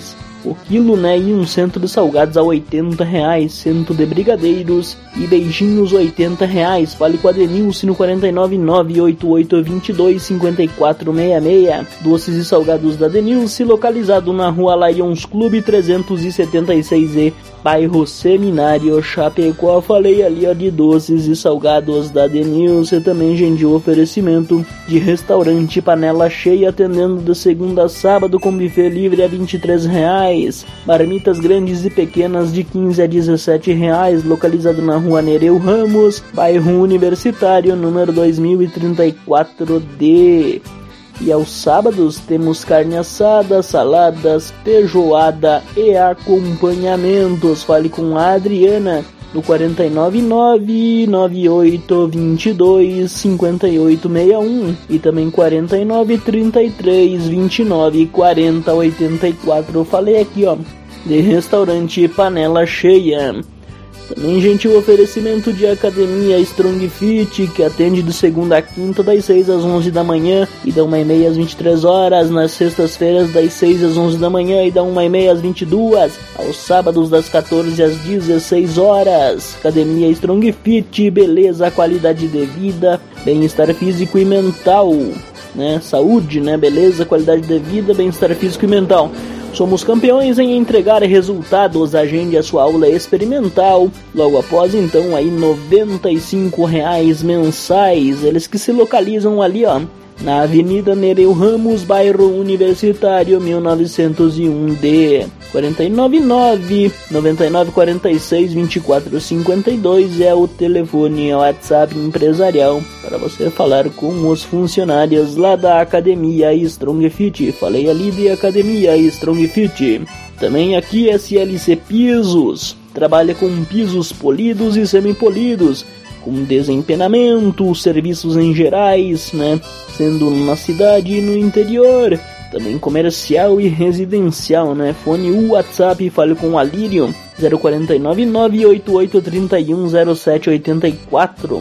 o quilo, né? E um cento de salgados a oitenta reais, cento de brigadeiros e beijinhos oitenta reais. Fale com a Denilce no quatro nove nove, oito oito dois dois, cinco quatro seis seis. Doces e salgados da Denilce, localizado na rua Lions Clube trezentos e setenta e seis E, bairro Seminário, Chapecó. Falei ali, ó, de doces e salgados da Denilce. Também gentil oferecimento de restaurante Panela Cheia, atendendo de segunda a sábado com buffet livre a vinte e três reais. Marmitas grandes e pequenas de quinze a dezessete reais, localizado na rua Nereu Ramos, bairro Universitário, número dois mil e trinta e quatro D. E aos sábados temos carne assada, saladas, feijoada e acompanhamentos. Fale com a Adriana no quatro nove nove, nove oito dois dois, cinco oito seis um e também quatro nove, trinta e três, vinte e nove, quarenta, oitenta e quatro. Eu falei aqui, ó, de restaurante Panela Cheia. Também gentil oferecimento de academia Strong Fit, que atende de segunda a quinta das seis às onze da manhã e da uma e meia às vinte e três horas, nas sextas-feiras das seis às onze da manhã e da uma e meia às vinte e duas, aos sábados das quatorze às dezesseis horas. Academia Strong Fit, beleza, qualidade de vida, bem-estar físico e mental, né? Saúde, né? Beleza, qualidade de vida, bem-estar físico e mental. Somos campeões em entregar resultados. Agende a sua aula experimental. Logo após, então, aí noventa e cinco reais mensais. Eles que se localizam ali, ó, na Avenida Nereu Ramos, bairro Universitário, mil novecentos e um D. quatro nove nove, nove nove quatro seis, vinte e quatro cinquenta e dois é o telefone, é o WhatsApp empresarial para você falar com os funcionários lá da Academia Strong Fit. Falei ali de Academia Strong Fit. Também aqui S L C Pisos, trabalha com pisos polidos e semipolidos, com desempenamento, serviços em gerais, né? Sendo na cidade e no interior, também comercial e residencial, né? Fone o WhatsApp, fale com o Alírio, zero quatro nove nove, oito oito três um, zero sete oito quatro.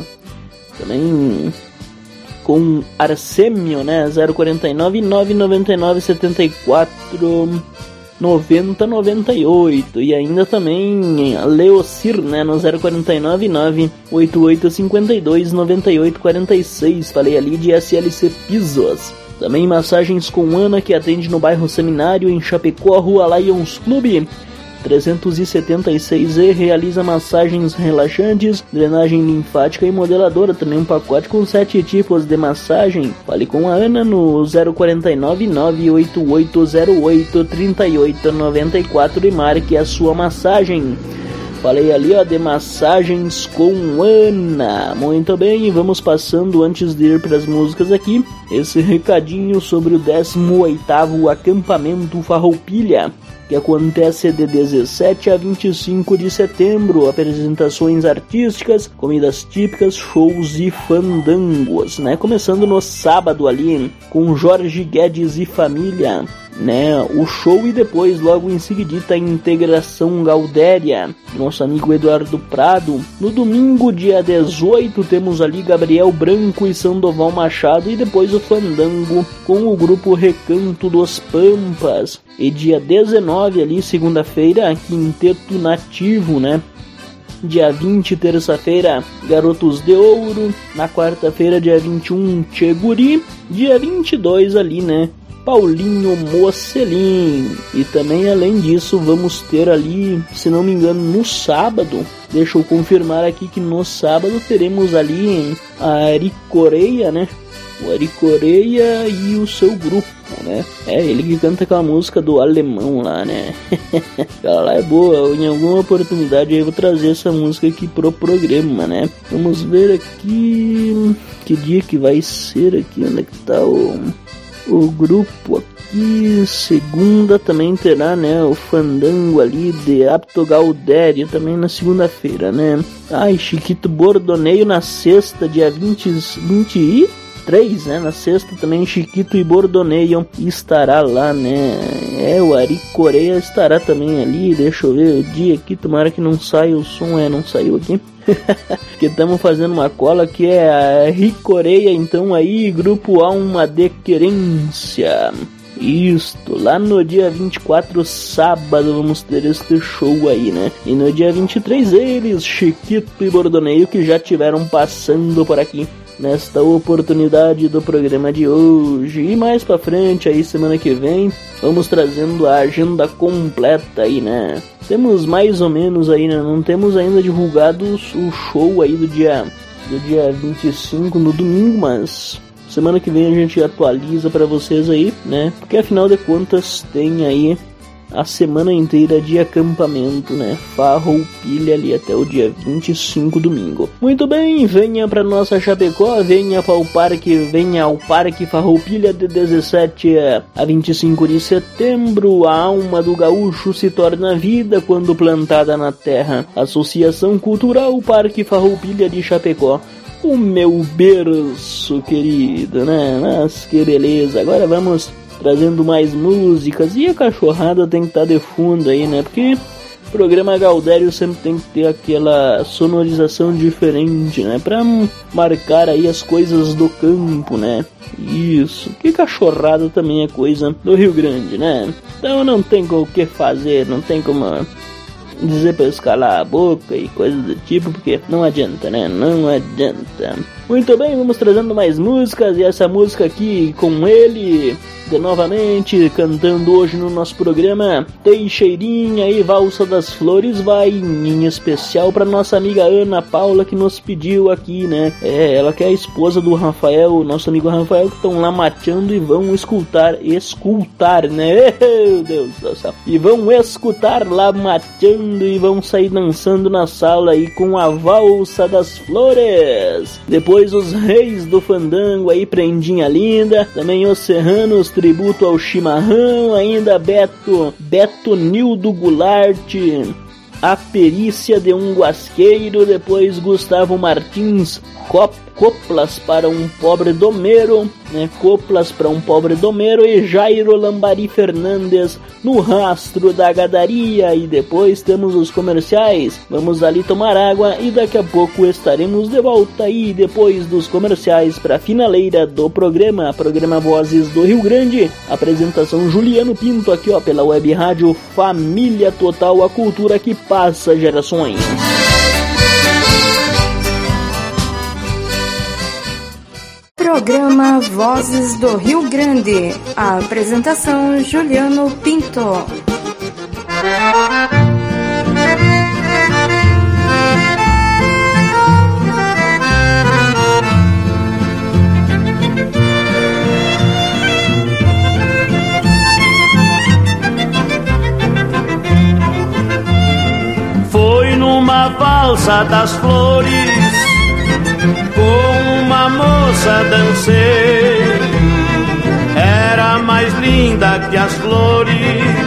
Também com Arsêmio, né? zero quatro nove nove, nove nove sete quatro, noventa noventa e oito. E ainda também Leocir, né? No zero quatro nove nove, oito oito cinco dois, nove oito quatro seis. Falei ali de S L C Pisos. Também massagens com Ana, que atende no bairro Seminário, em Chapecó, rua Lions Clube trezentos e setenta e seis E, realiza massagens relaxantes, drenagem linfática e modeladora, também um pacote com sete tipos de massagem. Fale com a Ana no zero quatro nove nove, oito oito zero oito, três oito nove quatro e marque a sua massagem. Falei ali, ó, de massagens com Ana. Muito bem, vamos passando, antes de ir para as músicas aqui, esse recadinho sobre o décimo oitavo acampamento Farroupilha, que acontece de dezessete a vinte e cinco de setembro. Apresentações artísticas, comidas típicas, shows e fandangos, né? Começando no sábado ali, com Jorge Guedes e família, né? O show, e depois, logo em seguida, a Integração Gaudéria, nosso amigo Eduardo Prado. No domingo, dia dezoito, temos ali Gabriel Branco e Sandoval Machado, e depois o fandango com o grupo Recanto dos Pampas. E dia dezenove ali, segunda-feira, Quinteto Nativo, né? Dia vinte, terça-feira, Garotos de Ouro. Na quarta-feira, dia vinte e um, Tcheguri. Dia vinte e dois ali, né? Paulinho Mocelin. E também, além disso, vamos ter ali, se não me engano, no sábado, deixa eu confirmar aqui que no sábado teremos ali a Ari Coreia, né? O Ari Coreia e o seu grupo, né? É ele que canta aquela música do alemão lá, né? Aquela lá é boa. Em alguma oportunidade eu vou trazer essa música aqui pro programa, né? Vamos ver aqui que dia que vai ser aqui, onde é que tá o, o grupo aqui. Segunda também terá, né, o fandango ali de Apto Gaudério, também na segunda-feira, né? Ai, Chiquito Bordoneio na sexta, dia vinte, vinte e três, né? Na sexta também Chiquito e Bordoneio estará lá, né? É, o Ari Coreia estará também ali. Deixa eu ver o dia aqui, tomara que não saia o som. É, não saiu aqui. Que estamos fazendo uma cola que é a Ari Coreia, então aí, grupo Alma de Querência. Isto, lá no dia vinte e quatro, sábado, vamos ter este show aí, né? E no dia vinte e três, eles, Chiquito e Bordoneio, que já tiveram passando por aqui nesta oportunidade do programa de hoje. E mais pra frente, aí semana que vem, vamos trazendo a agenda completa aí, né? Temos mais ou menos aí, né? Não temos ainda divulgado o show aí do dia, do dia vinte e cinco no domingo, mas semana que vem a gente atualiza pra vocês aí, né? Porque afinal de contas tem aí a semana inteira de acampamento, né? Farroupilha ali até o dia vinte e cinco, domingo. Muito bem, venha pra nossa Chapecó, venha para o parque, venha ao Parque Farroupilha de dezessete a vinte e cinco de setembro. A alma do gaúcho se torna vida quando plantada na terra. Associação Cultural Parque Farroupilha de Chapecó. O meu berço, querido, né? Mas que beleza. Agora vamos trazendo mais músicas. E a cachorrada tem que estar de fundo aí, né? Porque o programa Gaudério sempre tem que ter aquela sonorização diferente, né? Pra marcar aí as coisas do campo, né? Isso. Que cachorrada também é coisa do Rio Grande, né? Então não tem o que fazer, não tem como dizer pra eu escalar a boca e coisas do tipo, porque não adianta, né? Não adianta. Muito bem, vamos trazendo mais músicas, e essa música aqui com ele, de novamente, cantando hoje no nosso programa, Teixeirinha e Valsa das Flores, vai em especial pra nossa amiga Ana Paula, que nos pediu aqui, né? É, ela que é a esposa do Rafael, nosso amigo Rafael, que estão lá mateando e vão escutar, escutar, né? Meu Deus do céu. E vão escutar lá mateando e vão sair dançando na sala aí com a Valsa das Flores. Depois os Reis do Fandango aí, Prendinha Linda, também os Serranos, tributo ao Chimarrão, ainda Beto, Beto Nildo Goulart, A Perícia de um Guasqueiro, depois Gustavo Martins, Cop, Coplas para um Pobre Domeiro, né? Coplas para um Pobre Domeiro, e Jairo Lambari Fernandes, No Rastro da Gadaria. E depois temos os comerciais, vamos ali tomar água e daqui a pouco estaremos de volta aí depois dos comerciais para a finaleira do programa, programa Vozes do Rio Grande, apresentação Juliano Pinto aqui ó pela Web Rádio Família Total, a cultura que passa gerações. Programa Vozes do Rio Grande. A apresentação Juliano Pinto. Foi numa valsa das flores, com uma moça dancei, era mais linda que as flores,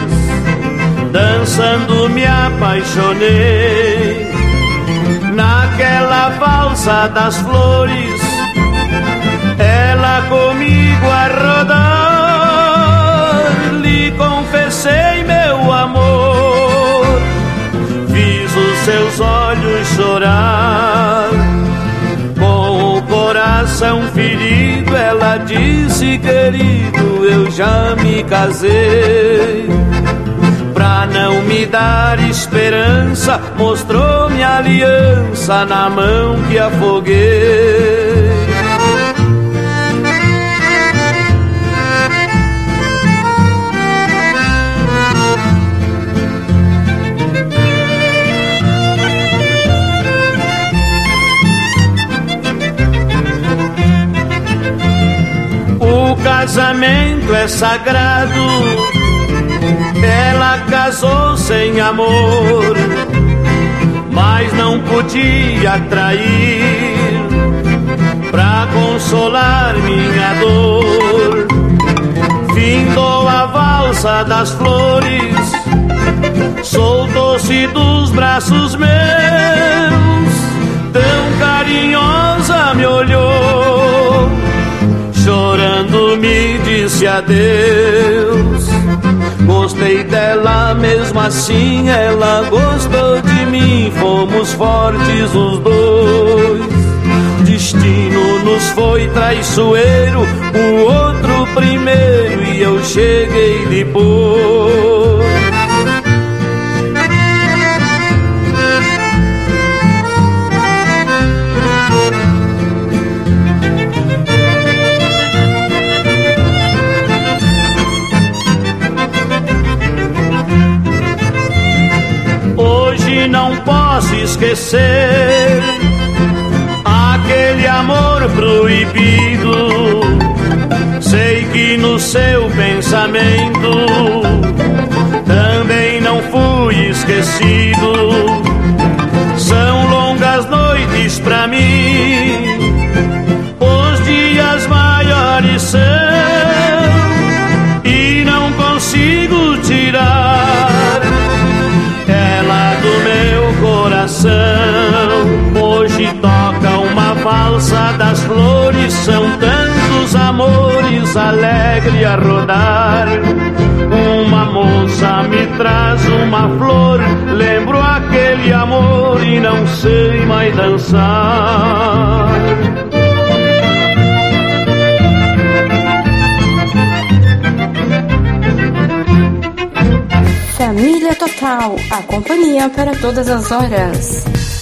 dançando me apaixonei. Naquela valsa das flores, ela comigo a rodar, lhe confessei meu amor, fiz os seus olhos chorar. Com o coração ferido, ela disse: querido, eu já me casei. Pra não me dar esperança, mostrou minha aliança na mão que afoguei. O casamento é sagrado, ela casou sem amor, mas não podia trair pra consolar minha dor. Findou a valsa das flores, soltou-se dos braços meus, tão carinhosa me olhou, chorando me disse adeus. Gostei dela mesmo assim, ela gostou de mim, fomos fortes os dois. Destino nos foi traiçoeiro, o outro primeiro, e e eu cheguei depois. Hoje não posso esquecer aquele amor proibido. Sei que no seu pensamento também não fui esquecido. São longas noites pra mim, os dias maiores são, e não consigo tirar ela do meu coração. Hoje toca uma valsa das flores, são tantos amores alegre a rodar. Uma moça me traz uma flor, lembro aquele amor e não sei mais dançar. Família Total, a companhia para todas as horas.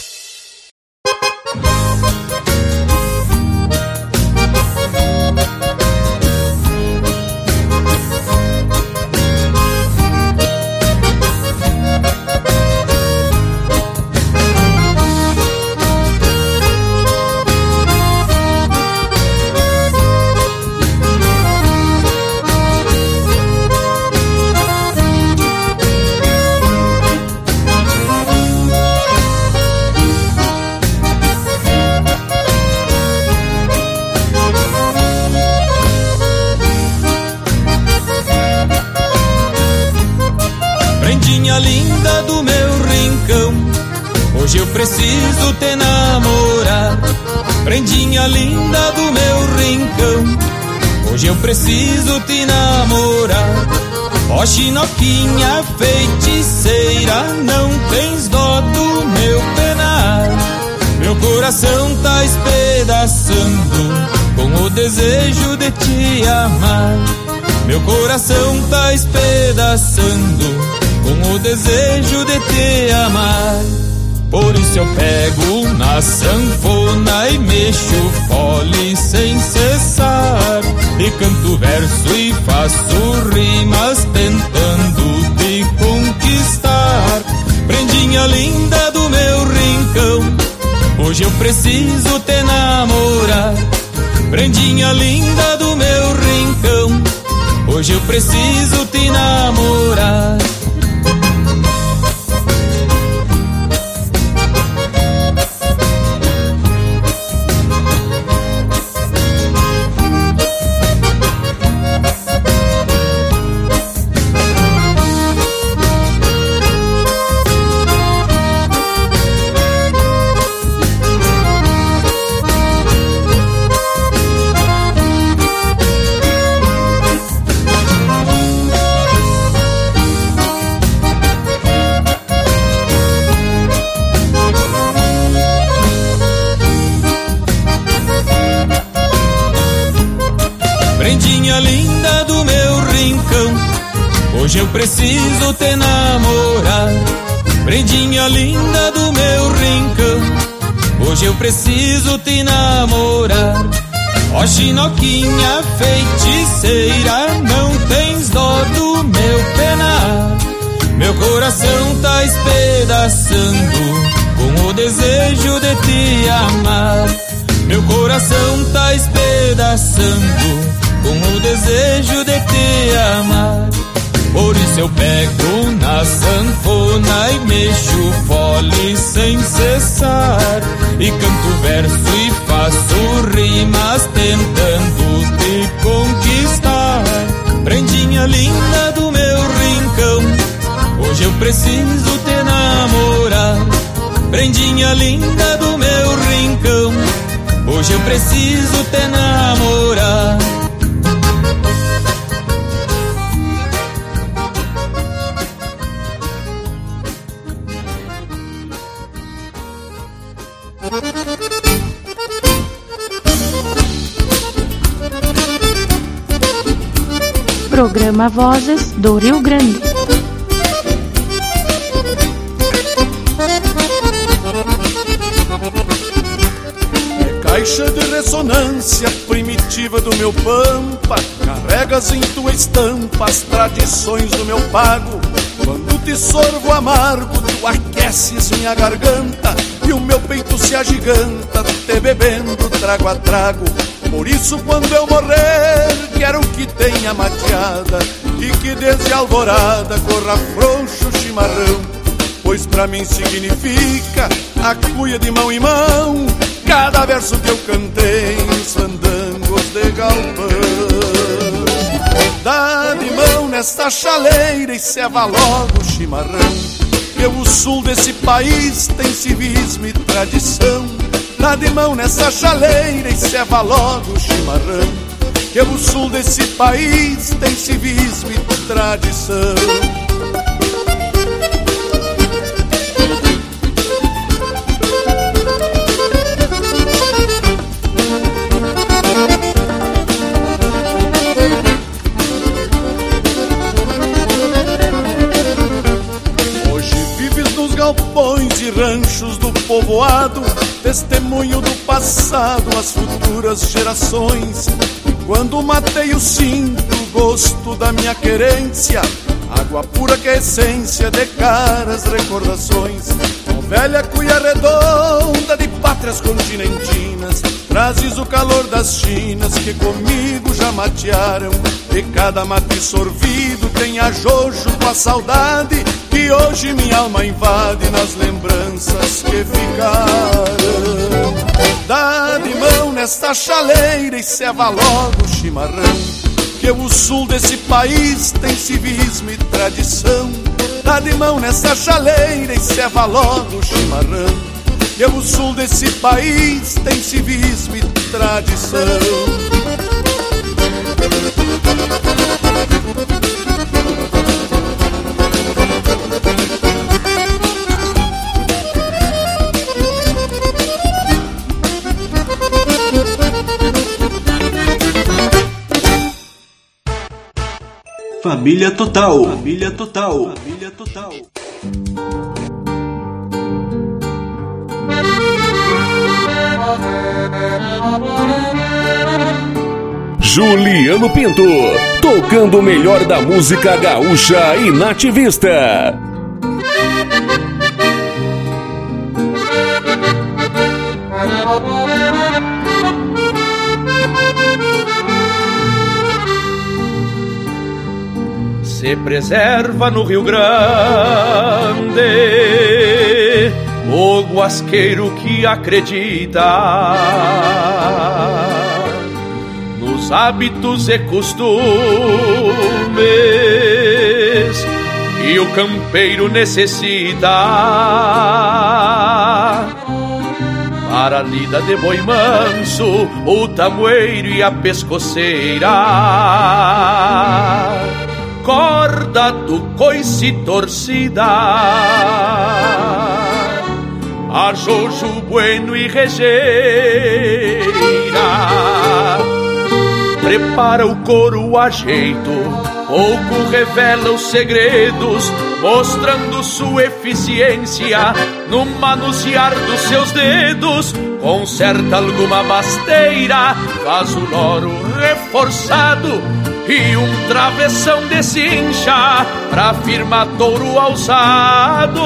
Linda do meu rincão, hoje eu preciso te namorar. Prendinha linda do meu rincão, hoje eu preciso te namorar. Ó chinoquinha feiticeira, não tens dó do meu penar. Meu coração tá espedaçando com o desejo de te amar. Meu coração tá espedaçando com o desejo de te amar. Por isso eu pego na sanfona e mexo fole sem cessar, e canto verso e faço rimas tentando te conquistar. Prendinha linda do meu rincão, hoje eu preciso te namorar. Prendinha linda do meu rincão, hoje eu preciso te namorar. Prendinha linda do meu rincão, hoje eu preciso te namorar. Prendinha linda do meu rincão, hoje eu preciso te namorar. Ó chinoquinha feiticeira, não tens dó do meu penar. Meu coração tá espedaçando com o desejo de te amar. Meu coração tá espedaçando com o desejo de te amar. Por isso eu pego na sanfona e mexo fole sem cessar, e canto verso e faço rimas tentando te conquistar. Prendinha linda do meu rincão, hoje eu preciso te namorar. Prendinha linda do meu rincão, hoje eu preciso te namorar. programa Vozes do Rio Grande. Caixa de ressonância primitiva do meu pampa, carregas em tua estampa as tradições do meu pago. Quando te sorvo amargo, tu aqueces minha garganta e o meu peito se agiganta, te bebendo trago a trago. Por isso quando eu morrer, quero que tenha mateada e que desde a alvorada corra frouxo o chimarrão, pois pra mim significa a cuia de mão em mão cada verso que eu cantei nos fandangos de galpão. Dá de mão nesta chaleira e ceva logo o chimarrão, que o sul desse país tem civismo e tradição. Dá de mão nessa chaleira e ceva logo o chimarrão, que o sul desse país tem civismo e tradição. Galpões e ranchos do povoado, testemunho do passado às futuras gerações. E quando mateio sinto o gosto da minha querência, água pura que é essência de caras recordações. Ó velha cuia redonda de pátrias continentinas, trazes o calor das chinas que comigo já matearam. De cada mate sorvido tem ajojo com a saudade que hoje minha alma invade nas lembranças que ficaram. Dá de mão nesta chaleira e ceva logo o chimarrão, que o sul desse país tem civismo e tradição. Dá de mão nesta chaleira e ceva logo o chimarrão, que o sul desse país tem civismo e tradição. Família Total. Família Total. Família Total. Juliano Pinto, tocando o melhor da música gaúcha e nativista. Se preserva no Rio Grande o guasqueiro que acredita nos hábitos e costumes que o campeiro necessita para a lida de boi manso, o tamoeiro e a pescoceira. Corda do coice torcida, ajojo bueno e rejeira. Prepara o couro a jeito, pouco revela os segredos, mostrando sua eficiência no manusear dos seus dedos. Conserta alguma basteira, faz o loro reforçado e um travessão de cincha pra firmar touro alçado.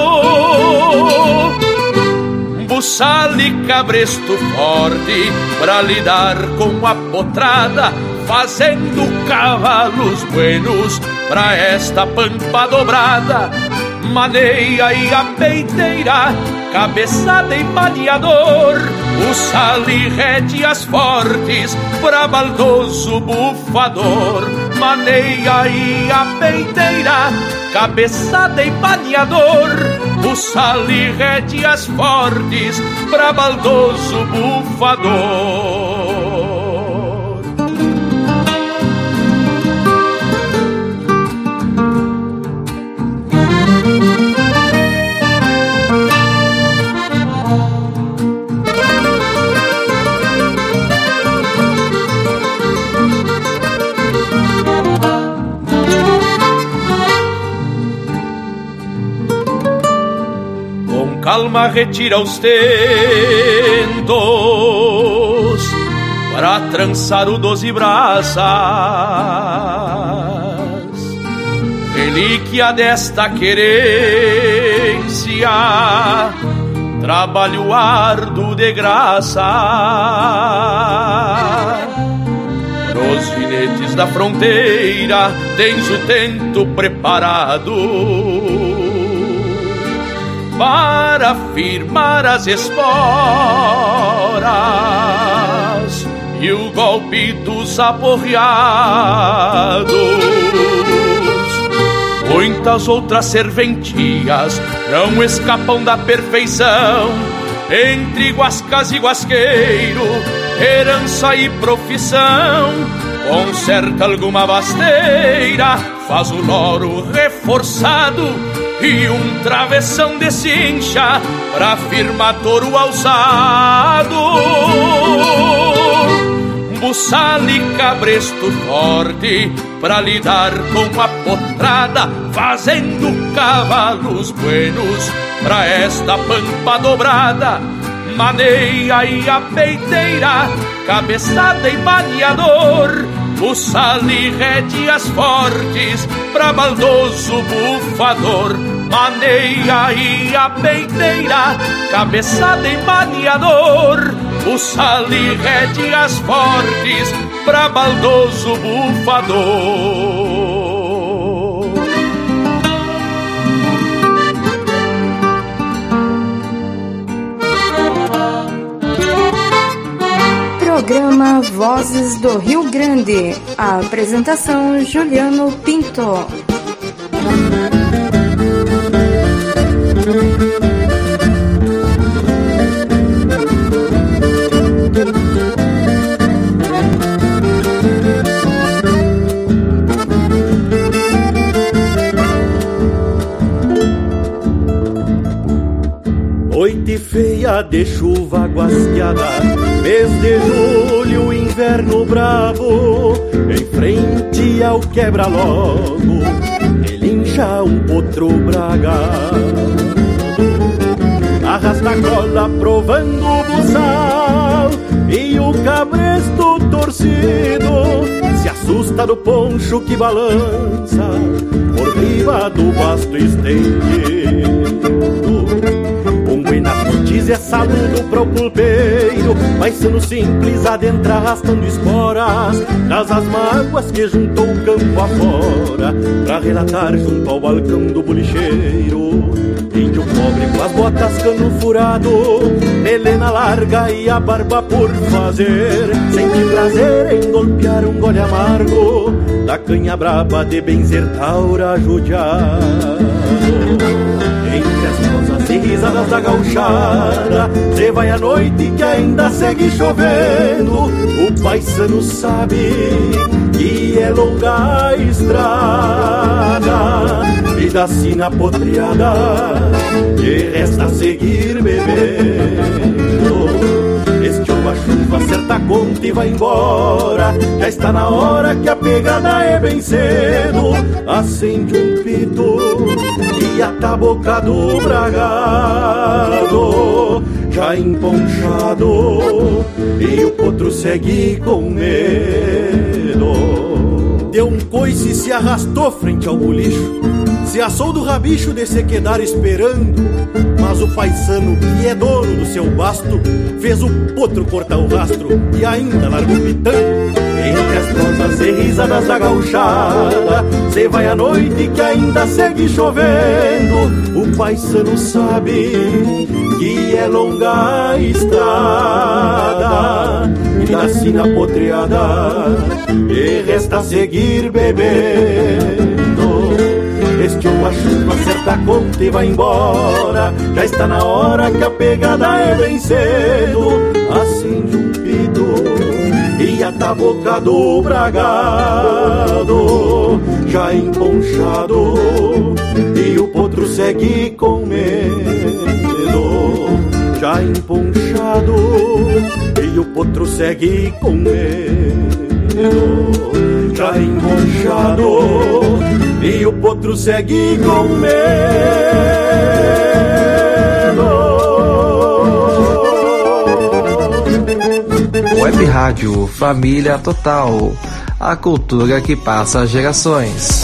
Buçal e cabresto forte pra lidar com a potrada, fazendo cavalos buenos pra esta pampa dobrada. Maneia e a peiteira, cabeçada e maniador, buçal e rédeas fortes pra baldoso bufador. Maneia e a peiteira, cabeçada e maniador, buçal e rédeas fortes pra baldoso bufador. calma retira os tentos para trançar o doze braças, relíquia desta querência, trabalho árduo de graça. Nos ginetes da fronteira tens o tento preparado para firmar as esporas e o golpe dos aporreados. Muitas outras serventias não escapam da perfeição, entre guascas e guasqueiro, herança e profissão. Conserta alguma basteira, faz o loro reforçado e um travessão de cincha pra firmar touro alçado. Buçal e cabresto forte pra lidar com a potrada, fazendo cavalos buenos pra esta pampa dobrada. Maneia e a peiteira, cabeçada e maniador, buçal e rédeas fortes pra maldoso bufador. Maneia e a peiteira, cabeçada e maniador, buçal e rédeas fortes pra maldoso bufador. Programa Vozes do Rio Grande. A apresentação Juliano Pinto. Noite feia de chuva guasqueada, mês de julho, inverno bravo. Em frente ao quebra-logo, relincha um potro bragado. Arrasta a cola provando o buçal, e o cabresto torcido se assusta do poncho que balança por riba do basto estendido. Diz é saludo pro pulpeiro, paisano simples adentra arrastando esporas das as mágoas que juntou o campo afora pra relatar junto ao balcão do bolicheiro. Índio pobre com as botas cano furado, melena larga e a barba por fazer, sente prazer em golpear um gole amargo da canha braba de benzer taura judiado. Entre as rosas e risadas da gauchada, cê vai à noite que ainda segue chovendo. O paisano sabe que é longa a estrada, e da sina potreada que resta seguir bebendo. Este uma chuva acerta a conta e vai embora, já está na hora que a pegada é bem cedo. Acende um pito e a taboca do bragado já emponchado, e o potro segue com medo. Deu um coice e se arrastou frente ao bolicho, se assou do rabicho de se quedar esperando. Mas o paisano, que é dono do seu basto, fez o potro cortar o rastro e ainda largou pitando. Entre as prosas e risadas da gauchada, cê vai à noite que ainda segue chovendo. O paisano sabe que é longa a estrada, e da sina potreada e resta seguir bebendo. Este uma chuva acerta a conta e vai embora, já está na hora que a pegada é bem cedo. Acende um pito e a taboca do bragado já emponchado, e o potro segue com medo. Já emponchado, e o potro segue com medo. Já emponchado, e o potro segue com medo. Rádio Família Total, a cultura que passa gerações.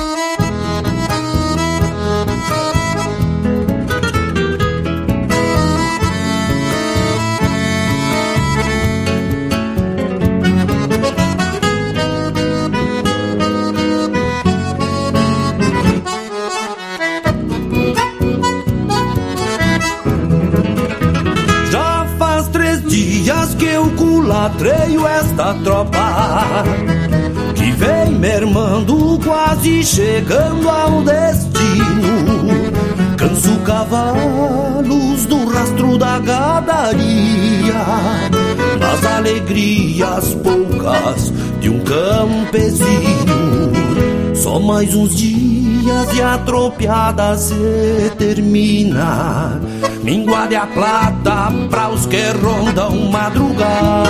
Treio esta tropa que vem mermando, quase chegando ao destino. Canso cavalos do rastro da gadaria, nas alegrias poucas de um campesino. Só mais uns dias e a tropiada se termina. Mingua de a plata pra os que rondam madrugadas,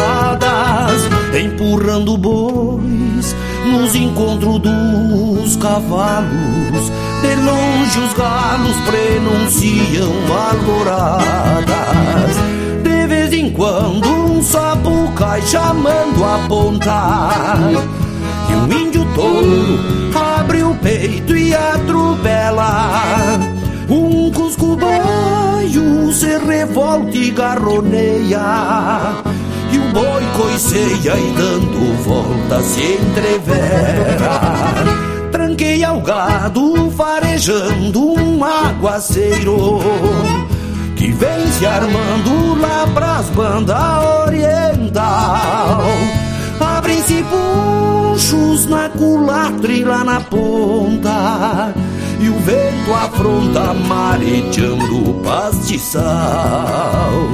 empurrando bois nos encontros dos cavalos. De longe os galos prenunciam alvoradas. De vez em quando um sapo cai chamando a ponta, e um índio touro abre o peito e atropela. Um cuscubaio se revolta e garroneia, e o boi coiceia e dando volta se entrevera. Tranqueia o gado farejando um aguaceiro que vem se armando lá pras bandas oriental. Abrem-se ponchos na culatra e lá na ponta, e o vento afronta mareteando o pastiçal.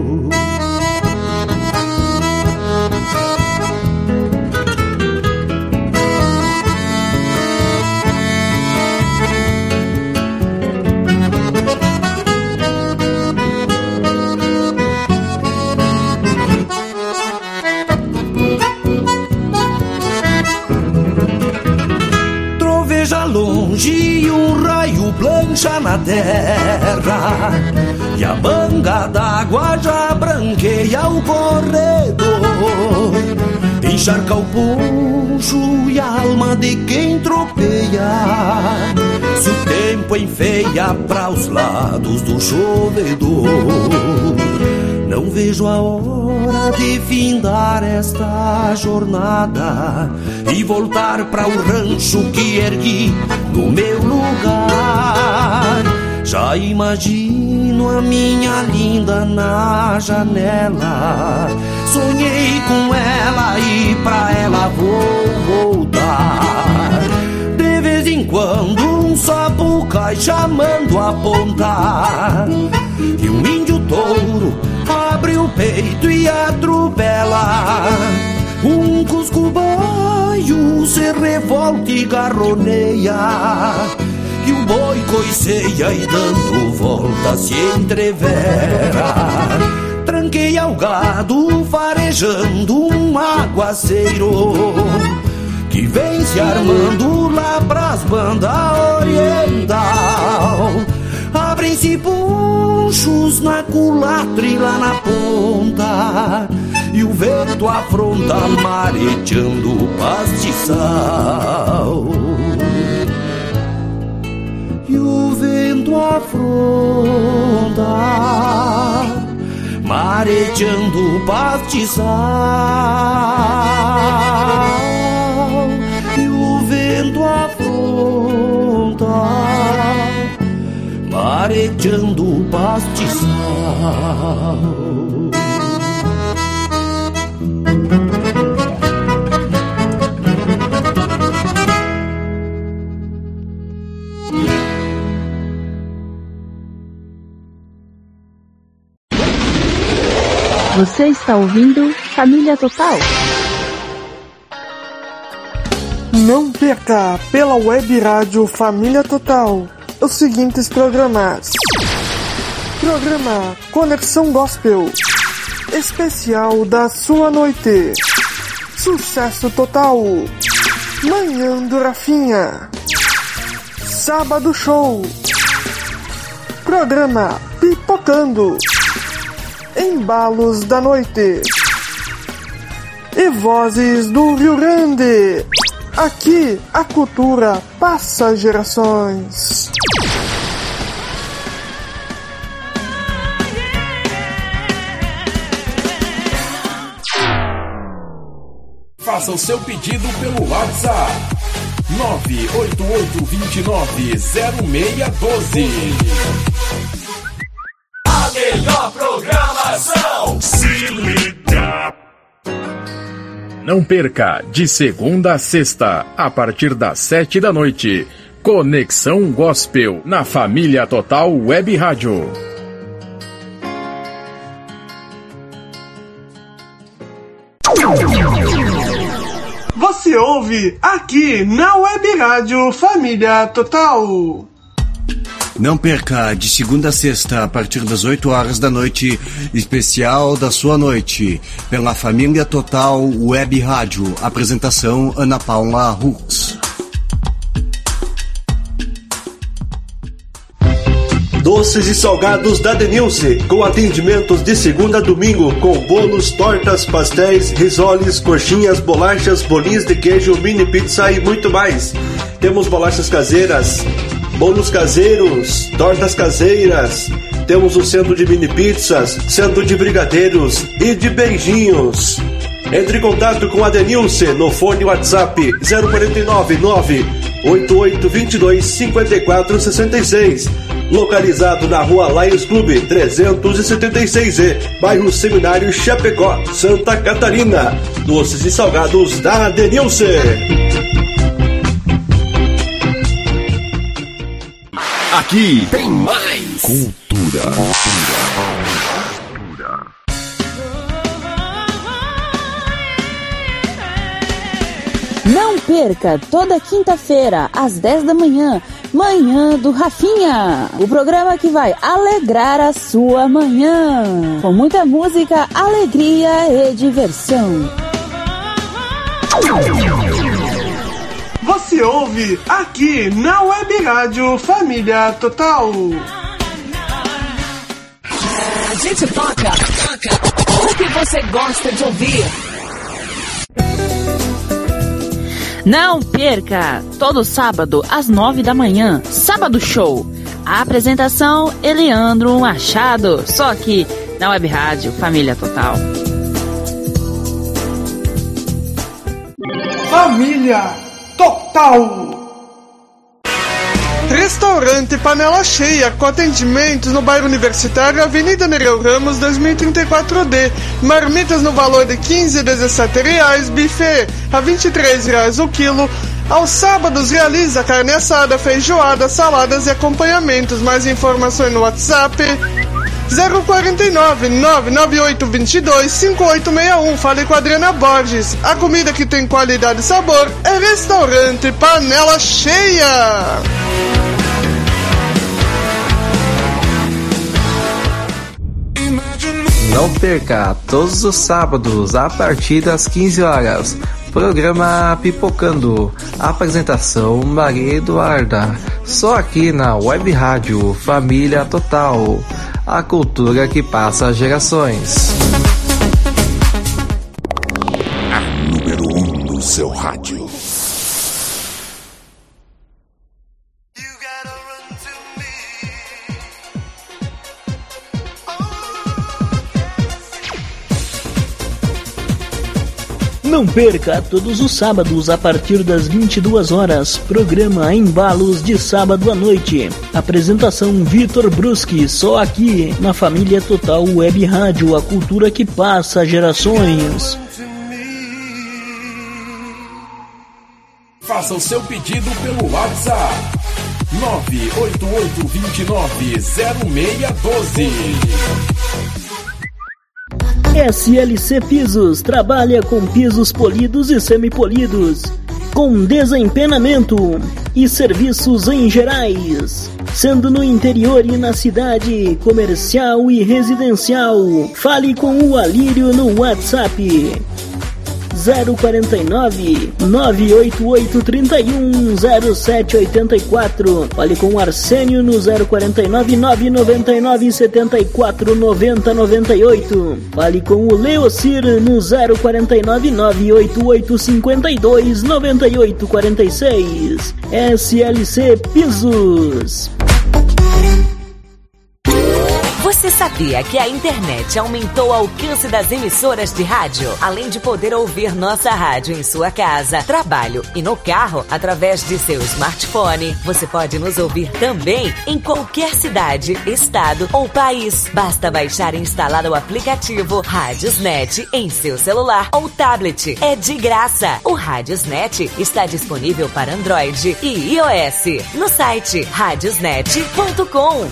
Longe um raio plancha na terra, e a manga d'água já branqueia o corredor. Encharca o poncho e a alma de quem tropeia, se o tempo enfeia para os lados do chovedor. Não vejo a hora de findar esta jornada e voltar para o rancho que ergui no meu lugar. Já imagino a minha linda na janela, sonhei com ela e pra ela vou voltar. De vez em quando um sapo cai chamando a ponta, e um índio touro abre o peito e atropela. Um cuscubaio se revolta e garroneia, e o boi coiceia e dando volta se entrevera. Tranqueia o gado farejando um aguaceiro que vem se armando lá pras bandas oriental. Abrem-se ponchos na culatra e lá na ponta, e o vento afronta mareteando o pastiçal. E o vento afronta mareteando o pastiçal. E o vento afronta mareteando o pastiçal. Você está ouvindo Família Total. Não perca pela web rádio Família Total os seguintes programas: programa Conexão Gospel, especial da sua noite, Sucesso Total, Manhã do Rafinha, Sábado Show, programa Pipocando, Embalos da Noite, e Vozes do Rio Grande. Aqui a cultura passa gerações. Faça o seu pedido pelo WhatsApp nove oito oito, dois nove, zero seis um dois. A melhor programação. Se liga. Não perca, de segunda a sexta, a partir das sete da noite, Conexão Gospel, na Família Total Web Rádio. Você ouve aqui na Web Rádio Família Total. Não perca, de segunda a sexta, a partir das oito horas da noite, especial da sua noite, pela Família Total Web Rádio. Apresentação Ana Paula Hux. Doces e salgados da Denilce, com atendimentos de segunda a domingo, com bolos, tortas, pastéis, risoles, coxinhas, bolachas, bolinhos de queijo, mini pizza e muito mais. Temos bolachas caseiras, bolos caseiros, tortas caseiras. Temos o centro de mini pizzas, centro de brigadeiros e de beijinhos. Entre em contato com a Denilce no fone WhatsApp zero quatro nove, nove oito oito dois dois, cinco quatro seis seis. Localizado na rua Lions Clube trezentos e setenta e seis E, bairro Seminário Chapecó, Santa Catarina. Doces e salgados da Denilce. Aqui tem mais cultura. Não perca, toda quinta-feira, às dez da manhã, Manhã do Rafinha, o programa que vai alegrar a sua manhã, com muita música, alegria e diversão. Você ouve aqui na Web Rádio Família Total. A gente toca, toca o que você gosta de ouvir. Não perca! Todo sábado, às nove da manhã, Sábado Show. A apresentação, Eleandro Machado. Só aqui, na Web Rádio Família Total. Família Total. Restaurante Panela Cheia, com atendimentos no bairro Universitário, Avenida Nereu Ramos, dois mil e trinta e quatro D. Marmitas no valor de quinze a dezessete reais, buffet a vinte e três reais o quilo. Aos sábados realiza carne assada, feijoada, saladas e acompanhamentos. Mais informações no WhatsApp zero quatro nove, nove nove oito dois dois, cinco oito seis um. Fale com a Adriana Borges. A comida que tem qualidade e sabor é Restaurante Panela Cheia. Não perca, todos os sábados, a partir das quinze horas, programa Pipocando. Apresentação Maria Eduarda. Só aqui na Web Rádio Família Total. A cultura que passa gerações. A número um do seu rádio. Não perca, todos os sábados a partir das vinte e duas horas, programa Embalos de sábado à noite. Apresentação Vitor Bruschi, só aqui na Família Total Web Rádio, a cultura que passa gerações. Faça o seu pedido pelo WhatsApp nove oito oito dois nove zero seis um dois. S L C Pisos trabalha com pisos polidos e semipolidos, com desempenamento e serviços em gerais, sendo no interior e na cidade, comercial e residencial. Fale com o Alírio no WhatsApp zero quatro nove, nove oito oito, três um, zero sete oito quatro. Fale com o Arsênio no zero quatro nove, nove nove nove, sete quatro nove zero nove oito. Fale com o Leocir no zero quatro nove, nove oito oito, cinco dois, nove oito quatro seis. S L C Pisos. Você sabia que a internet aumentou o alcance das emissoras de rádio? Além de poder ouvir nossa rádio em sua casa, trabalho e no carro, através de seu smartphone, você pode nos ouvir também em qualquer cidade, estado ou país. Basta baixar e instalar o aplicativo Radiosnet em seu celular ou tablet. É de graça. O Radiosnet está disponível para Android e iOS no site radiosnet ponto com.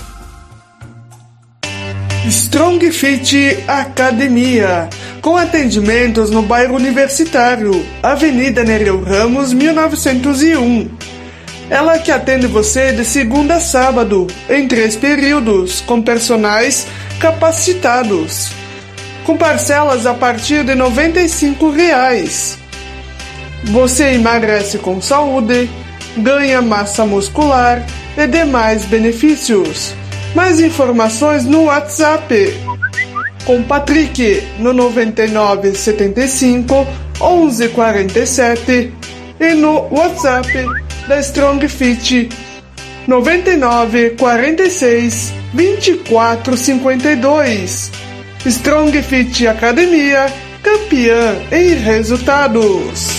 Strong Fit Academia, com atendimentos no bairro Universitário, Avenida Nereu Ramos, mil novecentos e um. Ela que atende você de segunda a sábado, em três períodos, com personagens capacitados, com parcelas a partir de noventa e cinco reais. Você emagrece com saúde, ganha massa muscular e demais benefícios. Mais informações no WhatsApp com Patrick no noventa e nove, setenta e cinco, onze, quarenta e sete e no WhatsApp da Strong Fit noventa e nove, quarenta e seis, vinte e quatro, cinquenta e dois. Strong Fit Academia, campeã em resultados.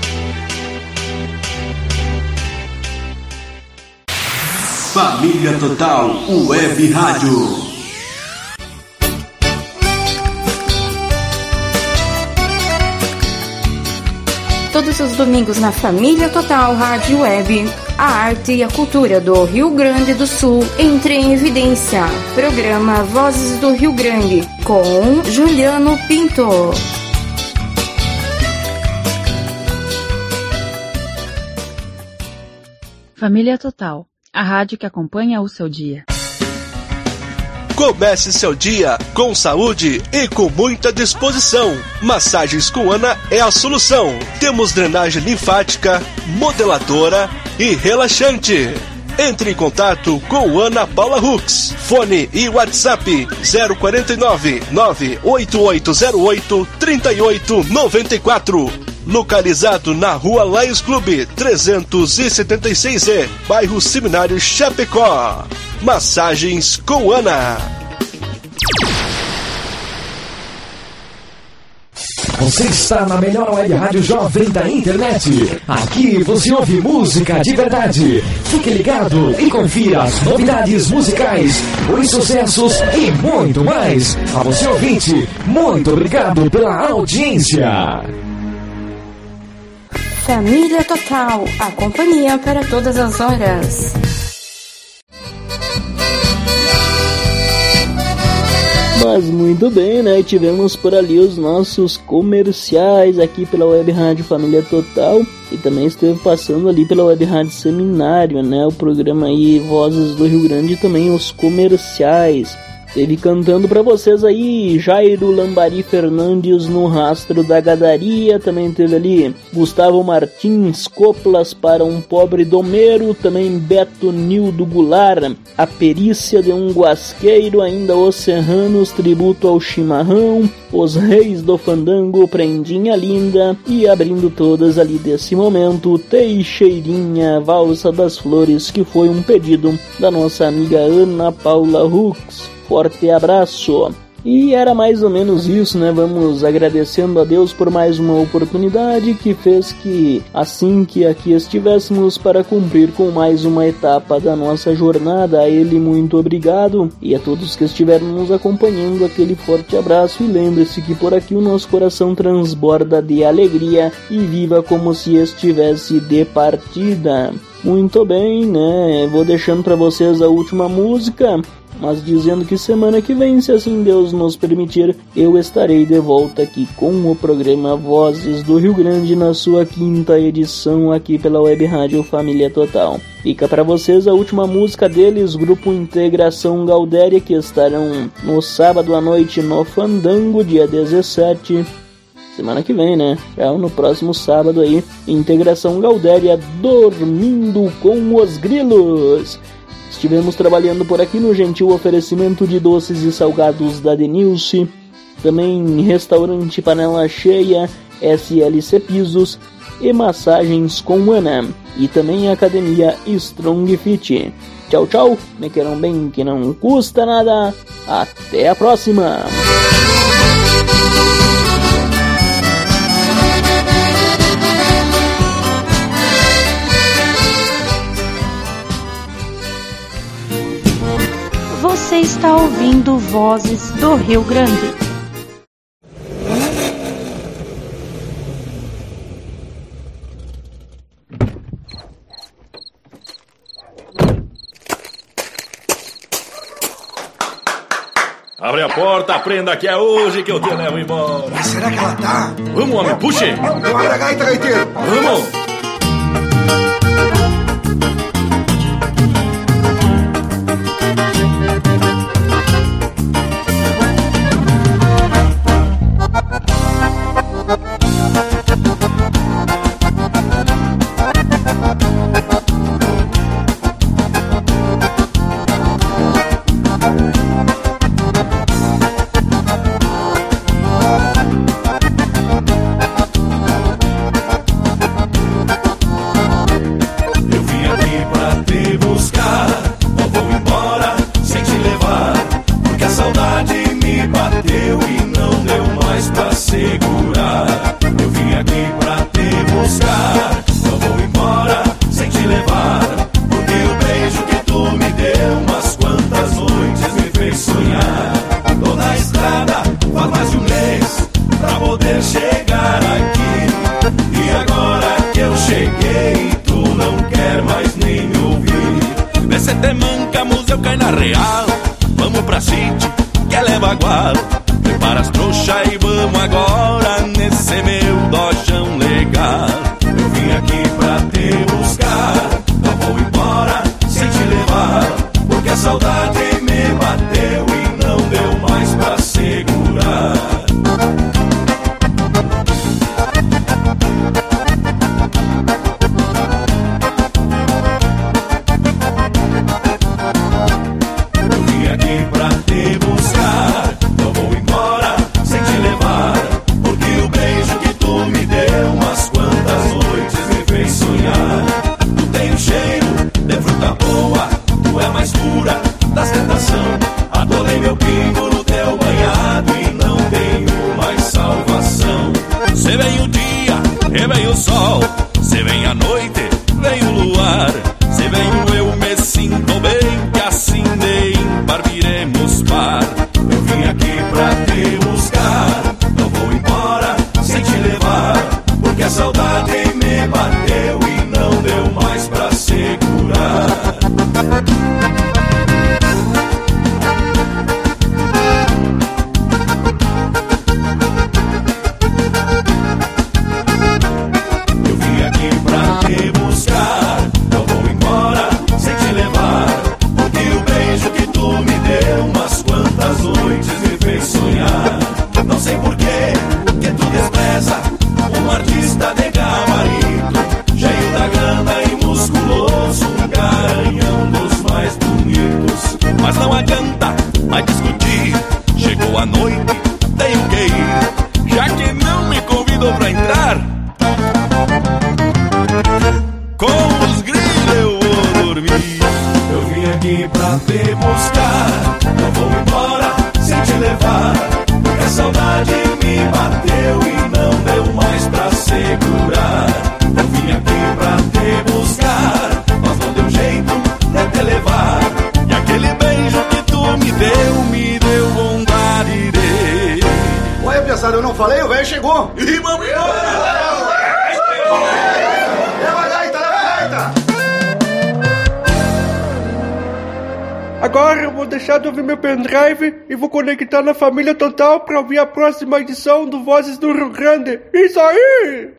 Família Total Web Rádio. Todos os domingos na Família Total Rádio Web, a arte e a cultura do Rio Grande do Sul entra em evidência. Programa Vozes do Rio Grande, com Juliano Pinto. Família Total, a rádio que acompanha o seu dia. Comece seu dia com saúde e com muita disposição. Massagens com Ana é a solução. Temos drenagem linfática, modeladora e relaxante. Entre em contato com Ana Paula Hux. Fone e WhatsApp zero quatro nove, nove oito oito zero oito, três oito nove quatro. Localizado na Rua Lions Clube trezentos e setenta e seis E, bairro Seminário Chapecó. Massagens com Ana. Você está na melhor web rádio jovem da internet. Aqui você ouve música de verdade. Fique ligado e confira as novidades musicais, os sucessos e muito mais. A você ouvinte, muito obrigado pela audiência. Família Total, a companhia para todas as horas. Mas muito bem, né? Tivemos por ali os nossos comerciais aqui pela Web Rádio Família Total. E também esteve passando ali pela Web Rádio Seminário, né? O programa aí Vozes do Rio Grande e também os comerciais. Teve cantando pra vocês aí Jairo Lambari Fernandes no Rastro da Gadaria. Também teve ali Gustavo Martins, Coplas para um Pobre Domeiro. Também Beto Nildo Goulart, A Perícia de um Guasqueiro. Ainda Os Serranos, Tributo ao Chimarrão. Os Reis do Fandango, Prendinha Linda. E abrindo todas ali desse momento, Teixeirinha, Valsa das Flores, que foi um pedido da nossa amiga Ana Paula Hux. Forte abraço. E era mais ou menos isso, né? Vamos agradecendo a Deus por mais uma oportunidade que fez que, assim que aqui estivéssemos para cumprir com mais uma etapa da nossa jornada. A Ele muito obrigado, e a todos que estiveram nos acompanhando, aquele forte abraço. E lembre-se que por aqui o nosso coração transborda de alegria e viva como se estivesse de partida. Muito bem, né? Vou deixando para vocês a última música, mas dizendo que semana que vem, se assim Deus nos permitir, eu estarei de volta aqui com o programa Vozes do Rio Grande na sua quinta edição aqui pela Web Rádio Família Total. Fica para vocês a última música deles, Grupo Integração Gaudéria, que estarão no sábado à noite no Fandango, dia dezessete. semana que vem, né? Já no próximo sábado aí, Integração Gaudéria Dormindo com os Grilos. Estivemos trabalhando por aqui no gentil oferecimento de doces e salgados da Denilce, também Restaurante Panela Cheia, S L C Pisos e Massagens com Ana, e também Academia Strong Fit. Tchau, tchau, me queiram bem que não custa nada, até a próxima! Você está ouvindo Vozes do Rio Grande. Abre a porta, aprenda que é hoje que eu te levo embora. Mas será que ela tá? Vamos, homem, puxe! Então abre a gaita, gaiteiro. Vamos! Eu não falei, o velho chegou. Ih, vamos embora! Leva a gaita, leva a gaita! Agora eu vou deixar de ouvir meu pendrive e vou conectar na Família Total para ouvir a próxima edição do Vozes do Rio Grande. Isso aí!